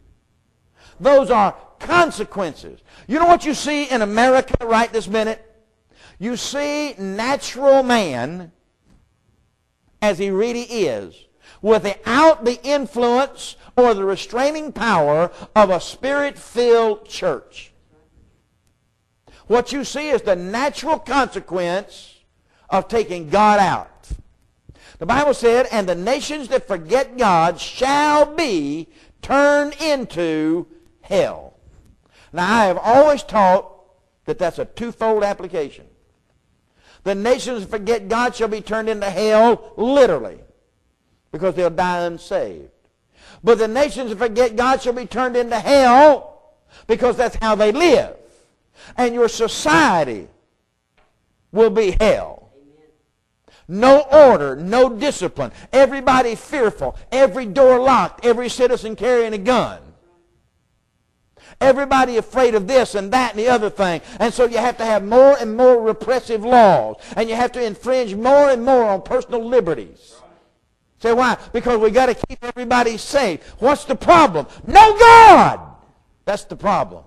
Those are consequences. You know what you see in America right this minute? You see natural man as he really is, without the influence or the restraining power of a spirit-filled church. What you see is the natural consequence of taking God out. The Bible said, and the nations that forget God shall be turned into hell. Now, I have always taught that that's a twofold application. The nations that forget God shall be turned into hell, literally, because they'll die unsaved. But the nations that forget God shall be turned into hell because that's how they live. And your society will be hell. No order, no discipline, everybody fearful, every door locked, every citizen carrying a gun. Everybody afraid of this and that and the other thing. And so you have to have more and more repressive laws. And you have to infringe more and more on personal liberties. Say why? Because we got to keep everybody safe. What's the problem? No God! That's the problem.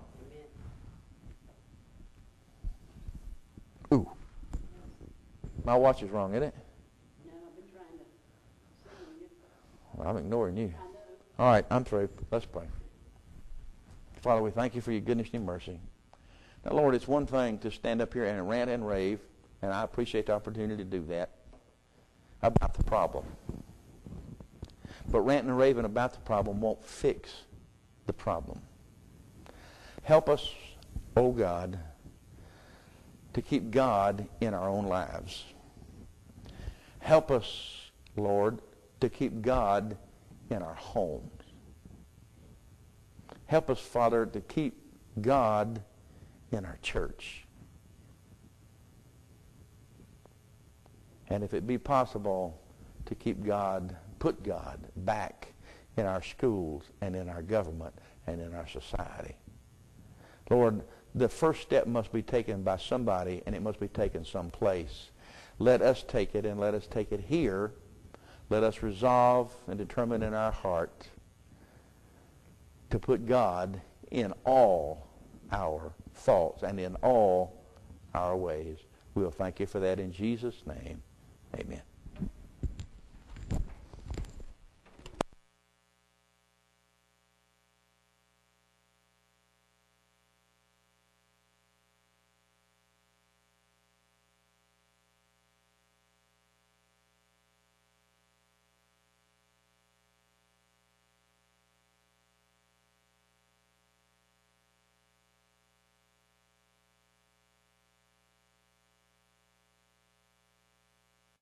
Ooh. My watch is wrong, isn't it? No, I've been trying to save you. Well, I'm ignoring you. All right, I'm through. Let's pray. Father, we thank you for your goodness and your mercy. Now, Lord, it's one thing to stand up here and rant and rave, and I appreciate the opportunity to do that, about the problem. But ranting and raving about the problem won't fix the problem. Help us, oh God, to keep God in our own lives. Help us, Lord, to keep God in our homes. Help us, Father, to keep God in our church. And if it be possible, to keep God, put God back in our schools and in our government and in our society. Lord, the first step must be taken by somebody, and it must be taken someplace. Let us take it, and let us take it here. Let us resolve and determine in our heart to put God in all our thoughts and in all our ways. We'll thank you for that in Jesus' name. Amen.